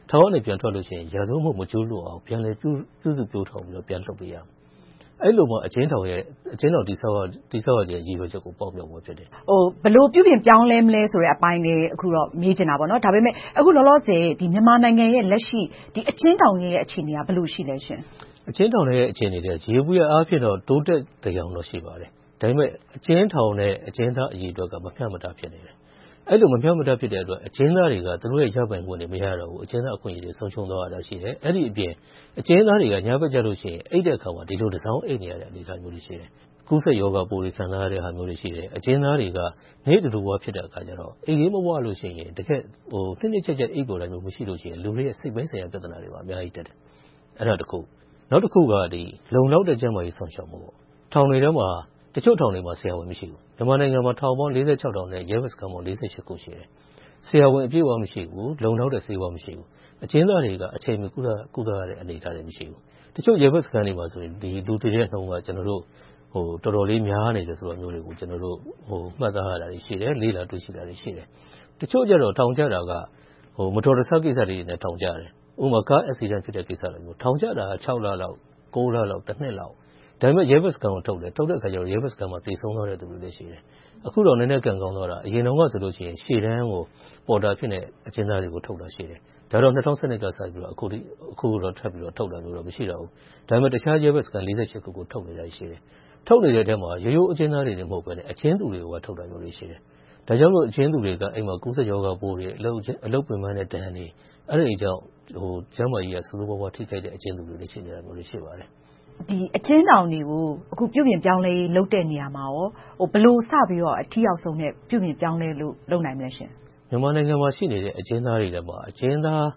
ထောင်ကနေပြန်ထွက်လို့ရှိရင်ရာဇဝတ်မှုမကျူးလွန်အောင်ပြန်လည်ပြုစုပြောထောင်ပြီးတော့ပြန်လှုပ်ပေးရမယ်။အဲ့လိုမှအကျဉ်းထောင်တည်ဆောက်ရခြင်းရည်ရွယ်ချက်ကိုပေါက်မြောက်ဖို့ဖြစ်တယ်။ဘလို့ပြုပြင်ပြောင်းလဲမလဲဆိုတဲ့အပိုင်းလေးအခုတော့မေးချင်တာပေါ့နော်။ဒါပေမဲ့အခုလောလောဆယ်ဒီမြန်မာနိုင်ငံရဲ့လက်ရှိဒီအကျဉ်းထောင်ရဲ့အခြေအနေကဘယ်လိုရှိလဲရှင်။အကျဉ်းထောင်ရဲ့အခြေအနေတွေရေဘူးရအားဖြင့်တော့တိုးတက်တရားတော့ရှိပါတယ်။ဒါပေမဲ့အကျဉ်းထောင်နဲ့အကျဉ်းသားအရေးအတွက်ကမမျှမတဖြစ်နေတယ်။အဲ့လိုမမျှမတဖြစ်တဲ့အတွက်အကျဉ်းသားတွေကသူတို့ရဲ့ရပိုင်ခွင့်တွေမရတော့ဘူး။အကျဉ်းသားအခွင့်အရေးတွေဆုံးရှုံးသွားတာရှိတယ်။အဲ့ဒီအပြင်အကျဉ်းသားတွေကညဘက်ကြလို့ရှိရင်အိတ်တဲ့အခါမှာဒီလိုတစောင်းအိတ်နေရတဲ့အနေအထားမျိုးတွေရှိတယ်။ကူးစက်ရောဂါပိုးတွေခံစားရတဲ့ဟာမျိုးတွေရှိတယ်။အကျဉ်းသားတွေကနေ့တူတူဝါဖြစ်တဲ့အခါကျတော့အိတ်ရေးမဝလို့ရှိရင်တကယ်နှစ်ချက်အိတ်ပေါ်တိုင်းမျိုးမရှိလို့ရှိရင်လူတွေရဲ့စိတ်ပိုင်းဆိုင်ရာပြဿနာတွေပါအများကြီးတက်တယ်။အဲ့ဒါတစ်ခုနောက်တစ်ခုကဒီလုံလောက်တဲ့ကျန်းမာရေးဆောင်ရှောက်မှုပေါ့။ထောင်တွေထဲမှာတချို့ထောင်တွေမှာဆရာဝန်မရှိဘူး။မြန်မာနိုင်ငံမှာထောင်ပေါင်း46ထောင်နဲ့ရဲဘက်စခန်းပေါင်း48ခုရှိတယ်။ဆရာဝန်အပြည့်အဝမရှိဘူး။လုံလောက်တဲ့ဆေးဝါးမရှိဘူး။အကျဉ်းသားတွေကအချိန်မီကုသရတဲ့အနေအထားတွေမရှိဘူး။တချို့ရဲဘက်စခန်းတွေမှာဆိုရင်ဒီလူတွေရဲ့နှုန်းကကျွန်တော်တို့တော်တော်လေးများနေတယ်ဆိုတော့မျိုးတွေကိုကျွန်တော်တို့မှတ်သားရတာရှိတယ်လေးလာတွေ့ရှိတာတွေရှိတယ်။တချို့ကျတော့ထောင်ကြတာကမတော်တဆကိစ္စတွေနဲ့ထောင်ကြတယ်။ဥပမာကားအက်ဆီဒန့်ဖြစ်တဲ့ကိစ္စတွေမျိုးထောင်ကြတာ6လလောက်9လလောက်တစ်နှစ်လောက်ဒါပေမဲ့ရဲဘက်စခန်းကိုထုတ်တဲ့အခါကျတော့ရဲဘက်စခန်းမှာတည်ဆုံးသွားတဲ့သူတွေလည်းရှိတယ်။အခုတော့နည်းနည်းကန်ကောင်းသွားတာအရင်တော့ကဆိုလို့ရှိရင်ရှေ့တန်းကိုပေါ်တာဖြစ်နေအကျဉ်းသားတွေကိုထုတ်တာရှိတယ်။ဒါတော့2012ကစပြီးတော့အခုတော့ထပ်ပြီးတော့ထုတ်တာမျိုးတော့မရှိတော့ဘူး။ဒါပေမဲ့တခြားရဲဘက်စခန်း48ခုကိုထုတ်နေတာရှိတယ်။ထုတ်နေတဲ့အထက်မှာရိုးရိုးအကျဉ်းသားတွေမဟုတ်ဘဲနဲ့အကျဉ်းသူတွေကိုထုတ်တာမျိုးတွေရှိတယ်။ဒါကြောင့်မို့အကျဉ်းသူတွေကအိမ်မှာကူးစက်ရောဂါပိုးတွေအလုပ်ပင်ပန်းတဲ့ဒဏ်တွေအဲ့ဒီကြောင့်ကျန်းမာရေးကဆိုးဆိုးဝါးဝါးထိခိုက်တဲ့အကျဉ်းသူတွေရှိနေတာမျိုးတွေရှိပါတယ်။ဒီအကျဉ်းထောင်တွေကိုအခုပြုပြင်ပြောင်းလဲလုပ်တဲ့နေရာမှာရောဘယ်လိုစပြီးတော့အထီးရောက်ဆုံးနဲ့ပြုပြင်ပြောင်းလဲလို့လုပ်နိုင်မလဲရှင်။မြန်မာနိုင်ငံမှာရှိနေတဲ့အကျဉ်းသားတွေထဲမှာအကျဉ်းသား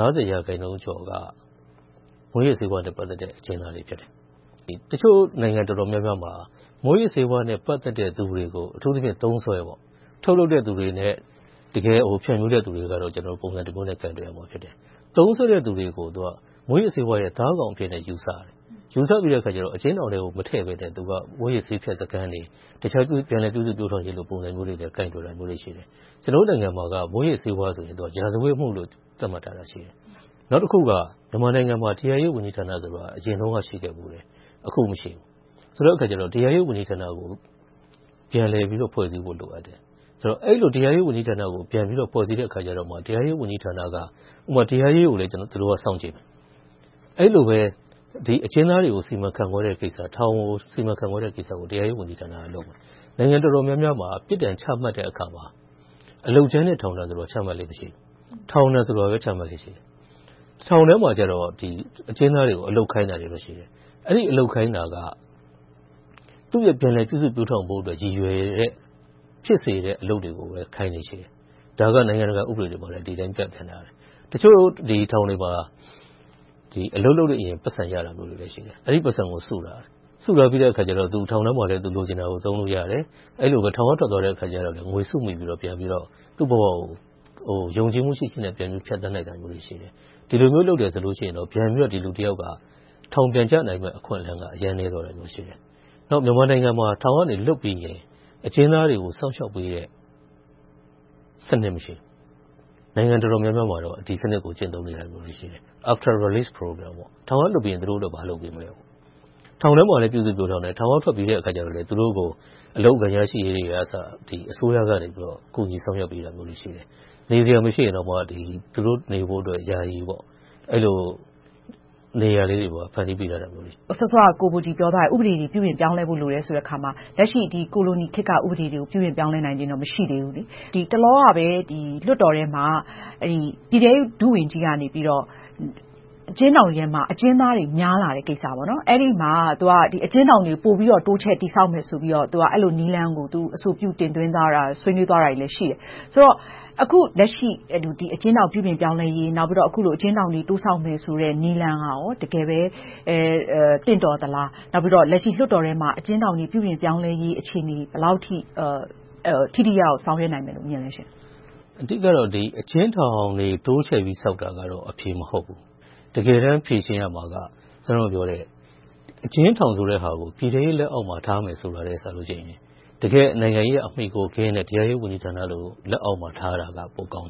90%ကျော်ကမွေးရစေဝါနဲ့ပတ်သက်တဲ့အကျဉ်းသားတွေဖြစ်တယ်။တချို့နိုင်ငံတော်တော်များများမှာမွေးရစေဝါနဲ့ပတ်သက်တဲ့သူတွေကိုအထူးသဖြင့်သုံးဆွဲပေါ့ထုတ်လုပ်တဲ့သူတွေနဲ့တကယ်ဖြန့်ဖြူးတဲ့သူတွေကတော့ကျွန်တော်ပုံစံတစ်မျိုးနဲ့ကန်တွေ့ရမှာဖြစ်တယ်။သုံးဆွဲတဲ့သူတွေကိုသူကမွေးရစေဝါရဲ့သားကောင်အဖြစ်နဲ့ယူဆတယ်။ယူဆပြီးတဲ့အခါကျတော့အကျဉ်းထောင်တွေကိုမထည့်ပဲတဲ့သူကမွေးရစေဖြတ်စကန်တွေတခြားပြန်လည်ပြုစုပြောထောင်ရေးလိုပုံစံမျိုးတွေနဲ့ကန်တွေ့တာမျိုးတွေရှိတယ်။ကျွန်တော်နိုင်ငံမှာကမွေးရစေဝါဆိုရင်သူကရာဇဝတ်မှုလို့သတ်မှတ်ထားတာရှိတယ်။နောက်တစ်ခုကမြန်မာနိုင်ငံမှာတရားရေးဝန်ကြီးဌာနဆိုတာအရင်တော့ရှိခဲ့ဘူးတယ်။အခုမရှိဘူး။ဆိုတော့အခါကျတော့တရားရေးဝန်ကြီးဌာနကိုပြန်လည်ပြီးတော့ဖွဲ့စည်းဖို့လိုအပ်တယ်။ဆိုတော့အဲ့လိုတရားရေးဝန်ကြီးဌာနကိုပြန်ပြီးတော့ဖွဲ့စည်းတဲ့အခါကျတော့မှတရားရေးဝန်ကြီးဌာနကဥပမာတရားရေးကိုလည်းကျွန်တော်တို့ကစောင့်ကြည့်မယ်။အဲ့လိုပဲဒီအကျဉ်းသားတွေကိုစီမံခန့်ခွဲတဲ့ကိစ္စထောင်ကိုစီမံခန့်ခွဲတဲ့ကိစ္စကိုတရားရေးဝန်ကြီးဌာနကလုပ်မယ်။နိုင်ငံတော်တော်များများမှာပြည်တံချမှတ်တဲ့အခါမှာအလုံချမ်းနဲ့ထောင်တာဆိုတော့ချမှတ်လိမ့်မရှိဘူး။ထောင်တယ်ဆိုတော့ပဲချမှတ်လိမ့်ရှိတယ်။ထောင်ထဲမှာကျတော့ဒီအကျဉ်းသားတွေကိုအလုတ်ခိုင်းတာတွေလို့ရှိတယ်။အဲ့ဒီအလုတ်ခိုင်းတာကသူ့ရဲ့ပြန်လည်ပြုစုပြောထောင်ဖို့အတွက်ရည်ရွယ်တဲ့ဖြစ်စေတဲ့အလုပ်တွေကိုပဲခိုင်းနေရှိတယ်။ဒါကနိုင်ငံတကာဥပဒေတွေမှာလည်းဒီတိုင်းပြဋ္ဌာန်းထားတယ်။တချို့ဒီထောင်တွေမှာဒီအလုပ်လုပ်တဲ့အရင်ပတ်စံရတာမျိုးတွေလည်းရှိတယ်။အဲ့ဒီပတ်စံကိုစုလာပြီးတဲ့အခါကျတော့သူထောင်ထဲမှာလည်းသူလိုချင်တာကိုသုံးလို့ရတယ်။အဲ့လိုပဲထောင်ကထွက်သွားတဲ့အခါကျတော့လည်းငွေစုမိပြီးတော့ပြန်ပြီးတော့သူ့ဘဝကိုယုံကြည်မှုရှိနဲ့ပြန်ပြီးဖြတ်သန်းနိုင်တာမျိုးတွေရှိတယ်။ဒီလိုမျိုးလုပ်တယ်ဆိုလို့ရှိရင်တော့ပြန်ပြီးတော့ဒီလူတယောက်ကထောင်ပြန်ကျနိုင်မဲ့အခွင့်အလမ်းကအရင်နေတော့တယ်မျိုးရှိတယ်။နောက်မြန်မာနိုင်ငံမှာထောင်ကနေလွတ်ပြီးရင်အကျဉ်းသားတွေကိုစောင့်ရှောက်ပေးတဲ့စနစ်မရှိဘူး။နိုင်ငံတော်များများမှာတော့ဒီစနစ်ကိုကျင့်သုံးနေတာမျိုးရှိတယ်။ After release program ပေါ့။ထောင်ကလွတ်ပြီးရင်သူတို့တော့မလုပ်ပေးမလဲပေါ့။ထောင်ထဲမှာလည်းပြုစုပြောထောင်တယ်။ထောင်ကထွက်ပြီးတဲ့အခါကျတော့လေသူတို့ကိုအလုပ်ကရရှိရေးတွေအစဒီအစိုးရကနေပြီးတော့ကိုကြီးဆောင်ရွက်ပေးတာမျိုးရှိတယ်။နေစရာမရှိရင်တော့မှဒီသူတို့နေဖို့အတွက်ယာယီပေါ့။အဲ့လိုနေရာလေးတွေဖန်တီးပေးတာမျိုးတွေဆောစောကိုဘိုကြီးပြောထားတယ်ဥပဒေတွေပြုပြင်ပြောင်းလဲဖို့လိုတယ်ဆိုတဲ့အခါမှာလက်ရှိဒီကိုလိုနီခေတ်ကဥပဒေတွေကိုပြုပြင်ပြောင်းလဲနိုင်ခြင်းတော့မရှိသေးဘူးလေဒီတလောကပဲဒီလွှတ်တော်ထဲမှာပြည်ထောင်စုဒုဝန်ကြီးကနေပြီးတော့အကျဉ်းထောင်ထဲမှာအကျဉ်းသားတွေများလာတဲ့ကိစ္စပေါ့နော်အဲ့ဒီမှာသူကဒီအကျဉ်းထောင်တွေပို့ပြီးတော့တိုးချဲ့တိစောက်မယ်ဆိုပြီးတော့သူကအဲ့လိုနီးလန်းကိုသူအဆိုပြုတင်သွင်းသွားတာဆွေးနွေးသွားတာတွေလည်းရှိတယ်ဆိုတော့အခုလက်ရှိဒီအကျဉ်းထောင်ပြုပြင်ပြောင်းလဲရေးနောက်ပြီးတော့အခုလိုအကျဉ်းထောင်တွေတိုးဆောက်မယ်ဆိုတဲ့နီးလန်းကရောတကယ်ပဲတင့်တော်သလားနောက်ပြီးတော့လက်ရှိလွှတ်တော်ထဲမှာအကျဉ်းထောင်တွေပြုပြင်ပြောင်းလဲရေးအခြေအနေဘယ်လောက်ထိထိထိရောက်ဆောင်ရွက်နိုင်မယ်လို့မြင်လဲရှင်အဓိကတော့ဒီအကျဉ်းထောင်တွေတိုးချဲ့ပြီးဆောက်တာကတော့အဖြေမဟုတ်ဘူးတကယ်တမ်းဖြေရှင်းရမှာကကျွန်တော်ပြောတဲ့အကျဉ်းထောင်ဆိုတဲ့ဟာကိုပြည်ထောင်စုလက်အောက်မှာထားမယ်ဆိုတာလည်းဆိုလို့ရှိရင်တကယ်နိုင်ငံရေးအမိကိုခင်းတဲ့တရားရေးဝန်ကြီးဌာနလိုလက်အောက်မှာထားတာကပိုကောင်းတယ်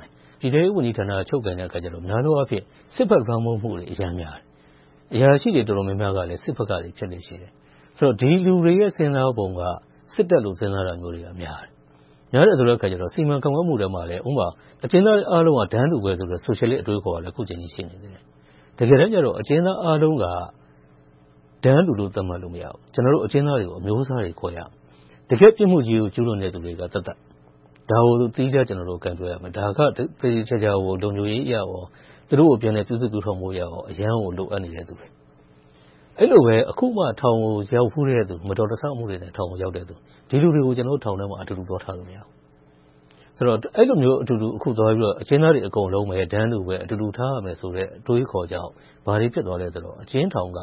ပြည်ထောင်စုဝန်ကြီးဌာနချုပ်ကိုင်တဲ့အခါကျတော့များသောအားဖြင့်စစ်ဘက်လွှမ်းမိုးမှုတွေအများများတယ်။အရာရှိတွေတော်တော်များများကလည်းစစ်ဘက်ကတွေဖြစ်နေရှိတယ်။ဆိုတော့ဒီလူတွေရဲ့စဉ်းစားပုံကစစ်တပ်လိုစဉ်းစားတာမျိုးတွေကများတယ်။များတယ်ဆိုတဲ့အခါကျတော့စီမံခန့်ခွဲမှုတွေမှာလည်းဥပမာအကျဉ်းသားအားလုံးကဒန်းတူပဲဆိုတော့ဆိုရှယ်လစ်အတွေးခေါ်ကလည်းအခုချိန်ကြီးရှိနေတယ်။တကယ်တမ်းကျတော့အကျဉ်းသားအားလုံးကဒန်းတူလို့သတ်မှတ်လို့မရဘူး။ကျွန်တော်တို့အကျဉ်းသားတွေကိုအမျိုးအစားတွေခေါ်ရအောင်။တကယ်ပြစ်မှုကြီးကိုကျူးလွန်တဲ့သူတွေကတတ်ဒါကိုသိကြကျွန်တော်တို့ကန်ပြောရမယ်ဒါကတေးချာချာကိုလုံခြုံရေးအရာရောသူတို့ကိုပြန်လဲပြုစုပြုထောင်မှုရရောအရန်ကိုလိုအပ်နေတဲ့သူတွေအဲ့လိုပဲအခုမှထောင်ကိုရောက်ဖူးတဲ့သူမတော်တဆမှုတွေနဲ့ထောင်ကိုရောက်တဲ့သူဒီလူတွေကိုကျွန်တော်တို့ထောင်ထဲမှာအတူတူသွားထားလို့မရဘူးဆိုတော့အဲ့လိုမျိုးအတူတူအခုသွားပြီးတော့အကျဉ်းသားတွေအကုန်လုံးပဲဒန်းလူပဲအတူတူထားရမယ်ဆိုတဲ့အတွေးခေါ်ကြောင့်ဘာတွေဖြစ်သွားလဲဆိုတော့အကျဉ်းထောင်က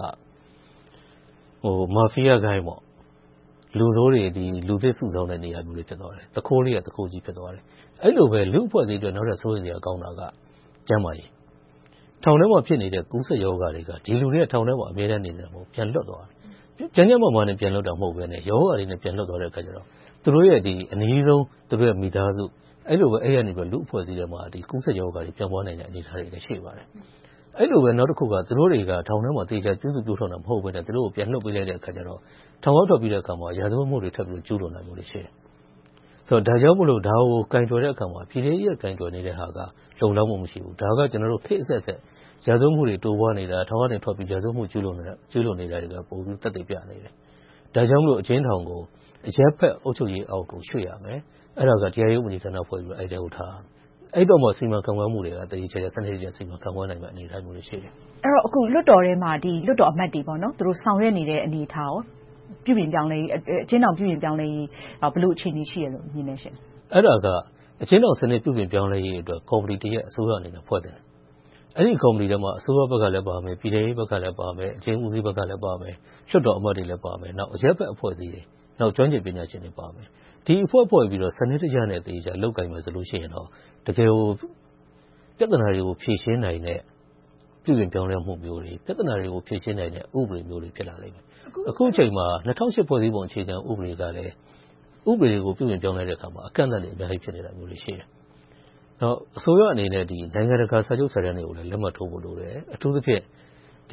မာဖီးယားဂိုင်းပေါ့လူဆိုးတွေဒီလူသစ်စုဆောင်တဲ့နေရာမျိုးတွေဖြစ်သွားတယ်။တခိုးလေးကတခိုးကြီးဖြစ်သွားတယ်။အဲ့လိုပဲလူအဖွဲ့အစည်းတွေနောက်ထပ်စိုးရိမ်စရာကောင်းတာကကျန်းမာရေး။ထောင်ထဲမှာဖြစ်နေတဲ့ကူးစက်ရောဂါတွေကဒီလူတွေကထောင်ထဲမှာအများနဲ့နေတယ်မဟုတ်ပြန်လွတ်သွားတယ်။ကျန်းမာနဲ့ပြန်လွတ်တာမဟုတ်ဘဲနဲ့ရောဂါတွေနဲ့ပြန်လွတ်သွားတဲ့အခါကျတော့သူတို့ရဲ့ဒီအနည်းဆုံးသူတို့ရဲ့မိသားစုအဲ့လိုပဲအဲ့ရနေပြီးလူအဖွဲ့အစည်းတွေမှာဒီကူးစက်ရောဂါတွေပြန်ပွားနိုင်တဲ့အနေအထားတွေလည်းရှိပါတယ်။အဲ့လိုပဲနောက်တစ်ခုကသူတို့တွေကထောင်ထဲမှာတေချာပြုစုပြုထောင်တာမဟုတ်ဘဲနဲ့သူတို့ကိုပြန်လွတ်ပေးလိုက်တဲ့အခါကျတော့ထောင်အောက်ထွက်ပြီးတဲ့အခါမှာရာဇဝတ်မှုတွေထပ်ပြီးကျူးလွန်တာမျိုးတွေရှိတယ်။ဆိုတော့ဒါကြောင့်မလို့ဒါကိုကင်တွယ်တဲ့အခါမှာပြည်ထောင်စုကင်တွယ်နေတဲ့ဟာကလုံလောက်မှုမရှိဘူး။ဒါကကျွန်တော်တို့ခေတ်အဆက်ဆက်ရာဇဝတ်မှုတွေတိုးပွားနေတာထောင်ကနေထွက်ပြီးရာဇဝတ်မှုကျူးလွန်နေတာတွေကပိုပြီးတက်တည်ပြနေတယ်။ဒါကြောင့်မလို့အကျဉ်းထောင်ကိုအရက်ဖက်အုပ်ချုပ်ရေးအောက်ကိုရွှေ့ရမယ်။အဲ့ဒါကတရားရေးဝန်ကြီးဌာနဖွဲ့ပြီးအဲ့ဒါကိုထားအဲ့တော့မှစီမံခန့်ခွဲမှုတွေကတည်ချစနစ်ချင်းစီမံခန့်ခွဲနိုင်မယ့်အနေအထားမျိုးတွေရှိတယ်။အဲ့တော့အခုလွတ်တော်ထဲမှာဒီလွတ်တော်အမတ်တွေပေါ့နော်သူတို့ဆောင်ရွက်နေတဲ့အနေအထားရောပြုပြင်ပြောင်းလဲအကျဉ်းထောင်ပြုပြင်ပြောင်းလဲရေးဘယ်လိုအခြေအနေရှိရလို့မြင်နေရှင်။အဲ့ဒါကအကျဉ်းထောင်စနစ်ပြုပြင်ပြောင်းလဲရေးအတွက်ကော်မတီတရက်အစိုးရအနေနဲ့ဖွဲ့တယ်။အဲ့ဒီကော်မတီထဲမှာအစိုးရဘက်ကလည်းပါမယ်ပြည်ထောင်စုဘက်ကလည်းပါမယ်အကျဉ်းဦးစီးဘက်ကလည်းပါမယ်လွတ်တော်အမတ်တွေလည်းပါမယ်နောက်အရက်ဘက်အဖွဲ့အစည်းတွေနောက်ကျွမ်းကျင်ပညာရှင်တွေပါမယ်ဒီအဖွဲ့ဖွဲ့ပြီးတော့စနစ်တကျနဲ့တေချာလောက်ကင်မယ်ဆိုလို့ရှိရင်တော့တကယ်ကိုပြဿနာတွေကိုဖြေရှင်းနိုင်တဲ့ပြုပြင်ပြောင်းလဲမှုမျိုးတွေပြဿနာတွေကိုဖြေရှင်းနိုင်တဲ့ဥပဒေမျိုးတွေဖြစ်လာလိမ့်မယ်အခုအချိန်မှာ2008ဖွဲ့စည်းပုံအခြေခံဥပဒေကလည်းဥပဒေကိုပြုပြင်ပြောင်းလဲတဲ့အခါမှာအကန့်အသတ်တွေအများကြီးဖြစ်နေတာမျိုးတွေရှိတယ်နောက်အစိုးရအနေနဲ့ဒီနိုင်ငံတကာစာချုပ်စာတမ်းတွေကိုလည်းလက်မှတ်ထိုးဖို့လိုတယ်အထူးသဖြင့်ဒီ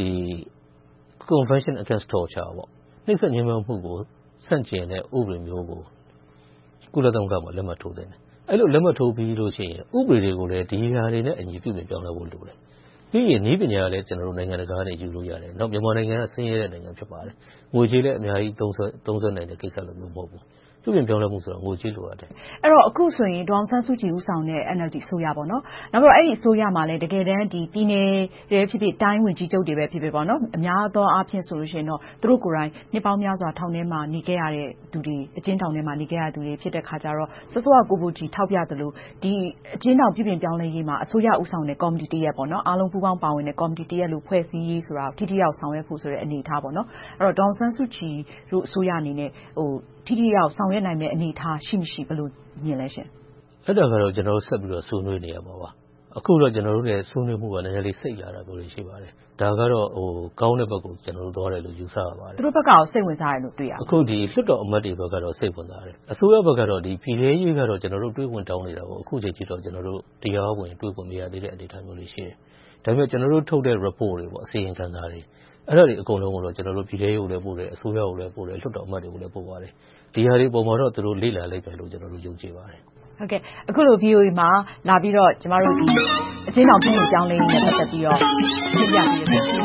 Convention Against Torture ပေါ့နှိပ်စက်ညှဉ်းပန်းမှုကိုဆန့်ကျင်တဲ့ဥပဒေမျိုးကိုကုလသမဂ္ဂမှာလက်မှတ်ထိုးတယ်အဲ့လိုလက်မှတ်ထိုးပြီးလို့ရှိရင်ဥပဒေတွေကိုလည်းဒီဟာတွေနဲ့အညီပြုပြင်ပြောင်းလဲဖို့လိုတယ်ပြီးရင်နည်းပညာလည်းကျွန်တော်တို့နိုင်ငံတကာနဲ့ယူလို့ရတယ်နောက်မြန်မာနိုင်ငံကဆင်းရဲတဲ့နိုင်ငံဖြစ်ပါတယ်ငွေကြေးလည်းအများကြီးသုံးစွဲနိုင်တဲ့ကိစ္စလည်းမဟုတ်ဘူးပြုပြင်ပြောင်းလဲမှုဆိုတာငွေကြေးလိုရတယ်အဲ့တော့အခုဆိုရင်ဒေါအောင်ဆန်းစုကြည်ဦးဆောင်တဲ့ NLD အစိုးရပေါ့နော်နောက်ပြီးတော့အဲ့ဒီအစိုးရမှာလည်းတကယ်တမ်းဒီပြည်နယ်တွေဖြစ်ဖြစ်တိုင်းဝင်ကြီးချုပ်တွေပဲဖြစ်ဖြစ်ပေါ့နော်အများသောအားဖြင့်ဆိုလို့ရှိရင်တော့သူတို့ကိုယ်တိုင်နှစ်ပေါင်းများစွာထောင်ထဲမှာနေခဲ့ရတဲ့သူတွေအကျဉ်းထောင်ထဲမှာနေခဲ့ရတဲ့သူတွေဖြစ်တဲ့ခါကျတော့စောစောကကိုဘူကြီးထောက်ပြသလိုဒီအကျဉ်းထောင်ပြုပြင်ပြောင်းလဲရေးမှာအစိုးရဦးဆောင်တဲ့ကော်မတီတရက်ပေါ့နော်အားလုံးပူးပေါင်းပါဝင်တဲ့ကော်မတီတရက်လို့ဖွဲ့စည်းရေးဆိုတာထိထိရောက်ဆောင်ရွက်ဖို့ဆိုတဲ့အနေအထားပေါ့နော်အဲ့တော့ဒေါအောင်ဆန်းစုကြည်တို့အစိုးရအနေနဲ့ထိထိရောက်ဆောင်ရွက်နိုင်တဲ့အနေအထားရှိမရှိဘယ်လိုမြင်လဲရှင်အဲ့ဒါကတော့ကျွန်တော်ဆက်ပြီးတော့ဆွေးနွေးနေရမှာပါအခုတော့ကျွန်တော်တို့ရဲ့ဆွေးနွေးမှုကနည်းနည်းလေးစိတ်လာတာမျိုးတွေရှိပါတယ်ဒါကတော့ကောင်းတဲ့ဘက်ကိုကျွန်တော်တို့သွားတယ်လို့ယူဆရပါတယ်သူတို့ဘက်ကရောစိတ်ဝင်စားတယ်လို့တွေ့ရအခုဒီလွှတ်တော်အမတ်တွေဘက်ကတော့စိတ်ဝင်စားတယ်အစိုးရဘက်ကတော့ဒီပြည်ထောင်ရေးကတော့ကျွန်တော်တို့တွေးဝင်တောင်းနေတာကိုအခုချိန်ထိတော့ကျွန်တော်တို့တရားဝင်တွေးဝင်မရသေးတဲ့အနေအထားမျိုးလေးရှိတယ်ဒါပေမဲ့ကျွန်တော်တို့ထုတ်တဲ့ report တွေပေါ့အစီရင်ခံစာတွေအဲ့ဒါတွေအကုန်လုံးကိုတော့ကျွန်တော်တို့ပြည်ထောင်ရေးကိုလည်းပို့တယ်အစိုးရကိုလည်းပို့တယ်လွှတ်တော်အမတ်တွေကိုလည်းပို့ပါတယ်ဒီဟာတွေပုံမှာတော့သူတို့လေ့လာလိုက်တယ်လို့ကျွန်တော်တို့ယုံကြည်ပါတယ်ဟုတ်ကဲ့အခုလို VOA မှာလာပြီးတော့ကျမတို့ဒီအကျဉ်းထောင်ပြည်ကြောင်းလေးနဲ့ပတ်သက်ပြီးတော့ပြပြပေးရစေ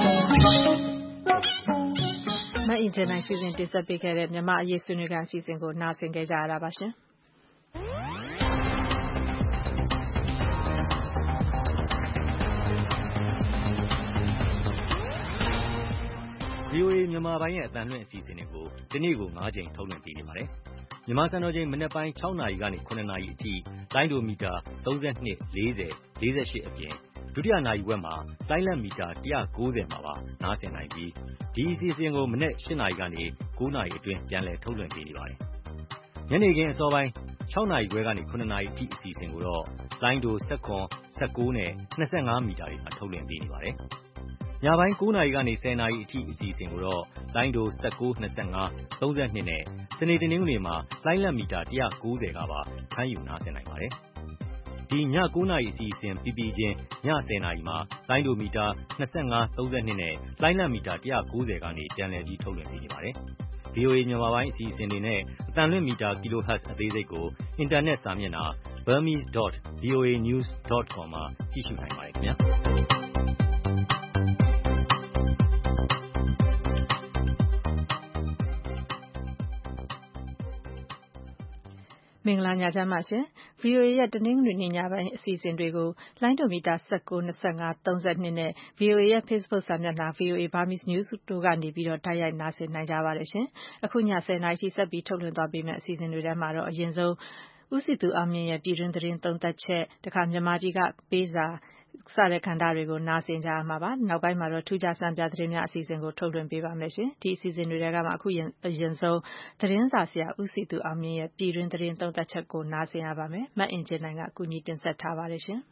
မအင်ဂျင်နိုင်စီစဉ်တင်ဆက်ပေးခဲ့တဲ့မြန်မာအရေးဆွေးနွေးခန်းအစီအစဉ်ကိုနားဆင်ကြရတာပါရှင် VOA မြန်မာပိုင်းရဲ့အသံလွှင့်အစီအစဉ်တွေကိုဒီနေ့ကို9ချိန်ထုတ်လွှင့်ပေးနေပါတယ်။မြန်မာစံတော်ချိန်မနက်ပိုင်း6နာရီကနေ9နာရီအထိလိုင်းဒိုမီတာ32 40 48အပြင်ဒုတိယနာရီဝက်မှာလိုင်းလက်မီတာ190မှာပါနားဆင်နိုင်ပြီးဒီအစီအစဉ်ကိုမနက်8နာရီကနေ9နာရီအတွင်းပြန်လည်ထုတ်လွှင့်ပေးနေပါတယ်။ညနေခင်းအစောပိုင်း6နာရီခွဲကနေ9နာရီအထိအစီအစဉ်ကိုတော့လိုင်းဒို19နဲ့25မီတာတွေမှာထုတ်လွှင့်ပေးနေပါတယ်။ညပိုင်း9နာရီကနေ10နာရီအထိအစီအစဉ်ကိုတော့လိုင်းဒို19 25 32နဲ့စနေတနင်္ဂနွေမှာလိုင်းလက်မီတာ190ကပါဖမ်းယူနားဆင်နိုင်ပါတယ်။ဒီည 9 နာရီအစီအစဉ်ပြီးပြီးချင်းည 10 နာရီမှာလိုင်းဒိုမီတာ 25, 32 နဲ့လိုင်းလံမီတာ 190 ကနေပြန်လည်ပြီးထုတ်လွှင့်ပေးနေပါတယ်။ VOA မြန်မာပိုင်းအစီအစဉ်တွေနဲ့အသံလွှင့်မီတာ kilohertz အသေးစိတ်ကိုအင်တာနက်စာမျက်နှာ burmese.voanews.com မှာကြည့်ရှုနိုင်ပါတယ်ခင်ဗျာ။မင်္ဂလာညချမ်းပါရှင်။ VOA ရဲ့တနင်္ဂနွေနေ့ညပိုင်းအစီအစဉ်တွေကိုလိုင်းဒိုမီတာ19, 25, 32နဲ့ VOA ရဲ့ Facebook စာမျက်နှာ VOA Burmese News တို့ကနေပြီးတော့တိုက်ရိုက်နားဆင်နိုင်ကြပါတယ်ရှင်။အခုည10 နာရီရှိဆက်ပြီးထုတ်လွှင့်သွားပေးမယ့်အစီအစဉ်တွေထဲမှာတော့အရင်ဆုံးဦးစီသူအောင်မြင့်ရဲ့ပြည်တွင်းသတင်းသုံးသပ်ချက်တခါမြန်မာပြည်ကပေးစာစတဲ့ခန္ဓာတွေကိုနားဆင်ကြရမှာပါ။နောက်ပိုင်းမှာတော့ထူးခြားစံပြသတင်းများအစီအစဉ်ကိုထုတ်လွှင့်ပေးပါမယ်ရှင်။ဒီအစီအစဉ်တွေထဲကမှအခုအရင်ဆုံးသတင်းစာဆရာဦးစီသူအောင်မြင့်ရဲ့ပြည်တွင်းသတင်းသုံးသပ်ချက်ကိုနားဆင်ရပါမယ်။မအင်ကြင်းနိုင်ကကူညီတင်ဆက်ထားပါတယ်ရှင်။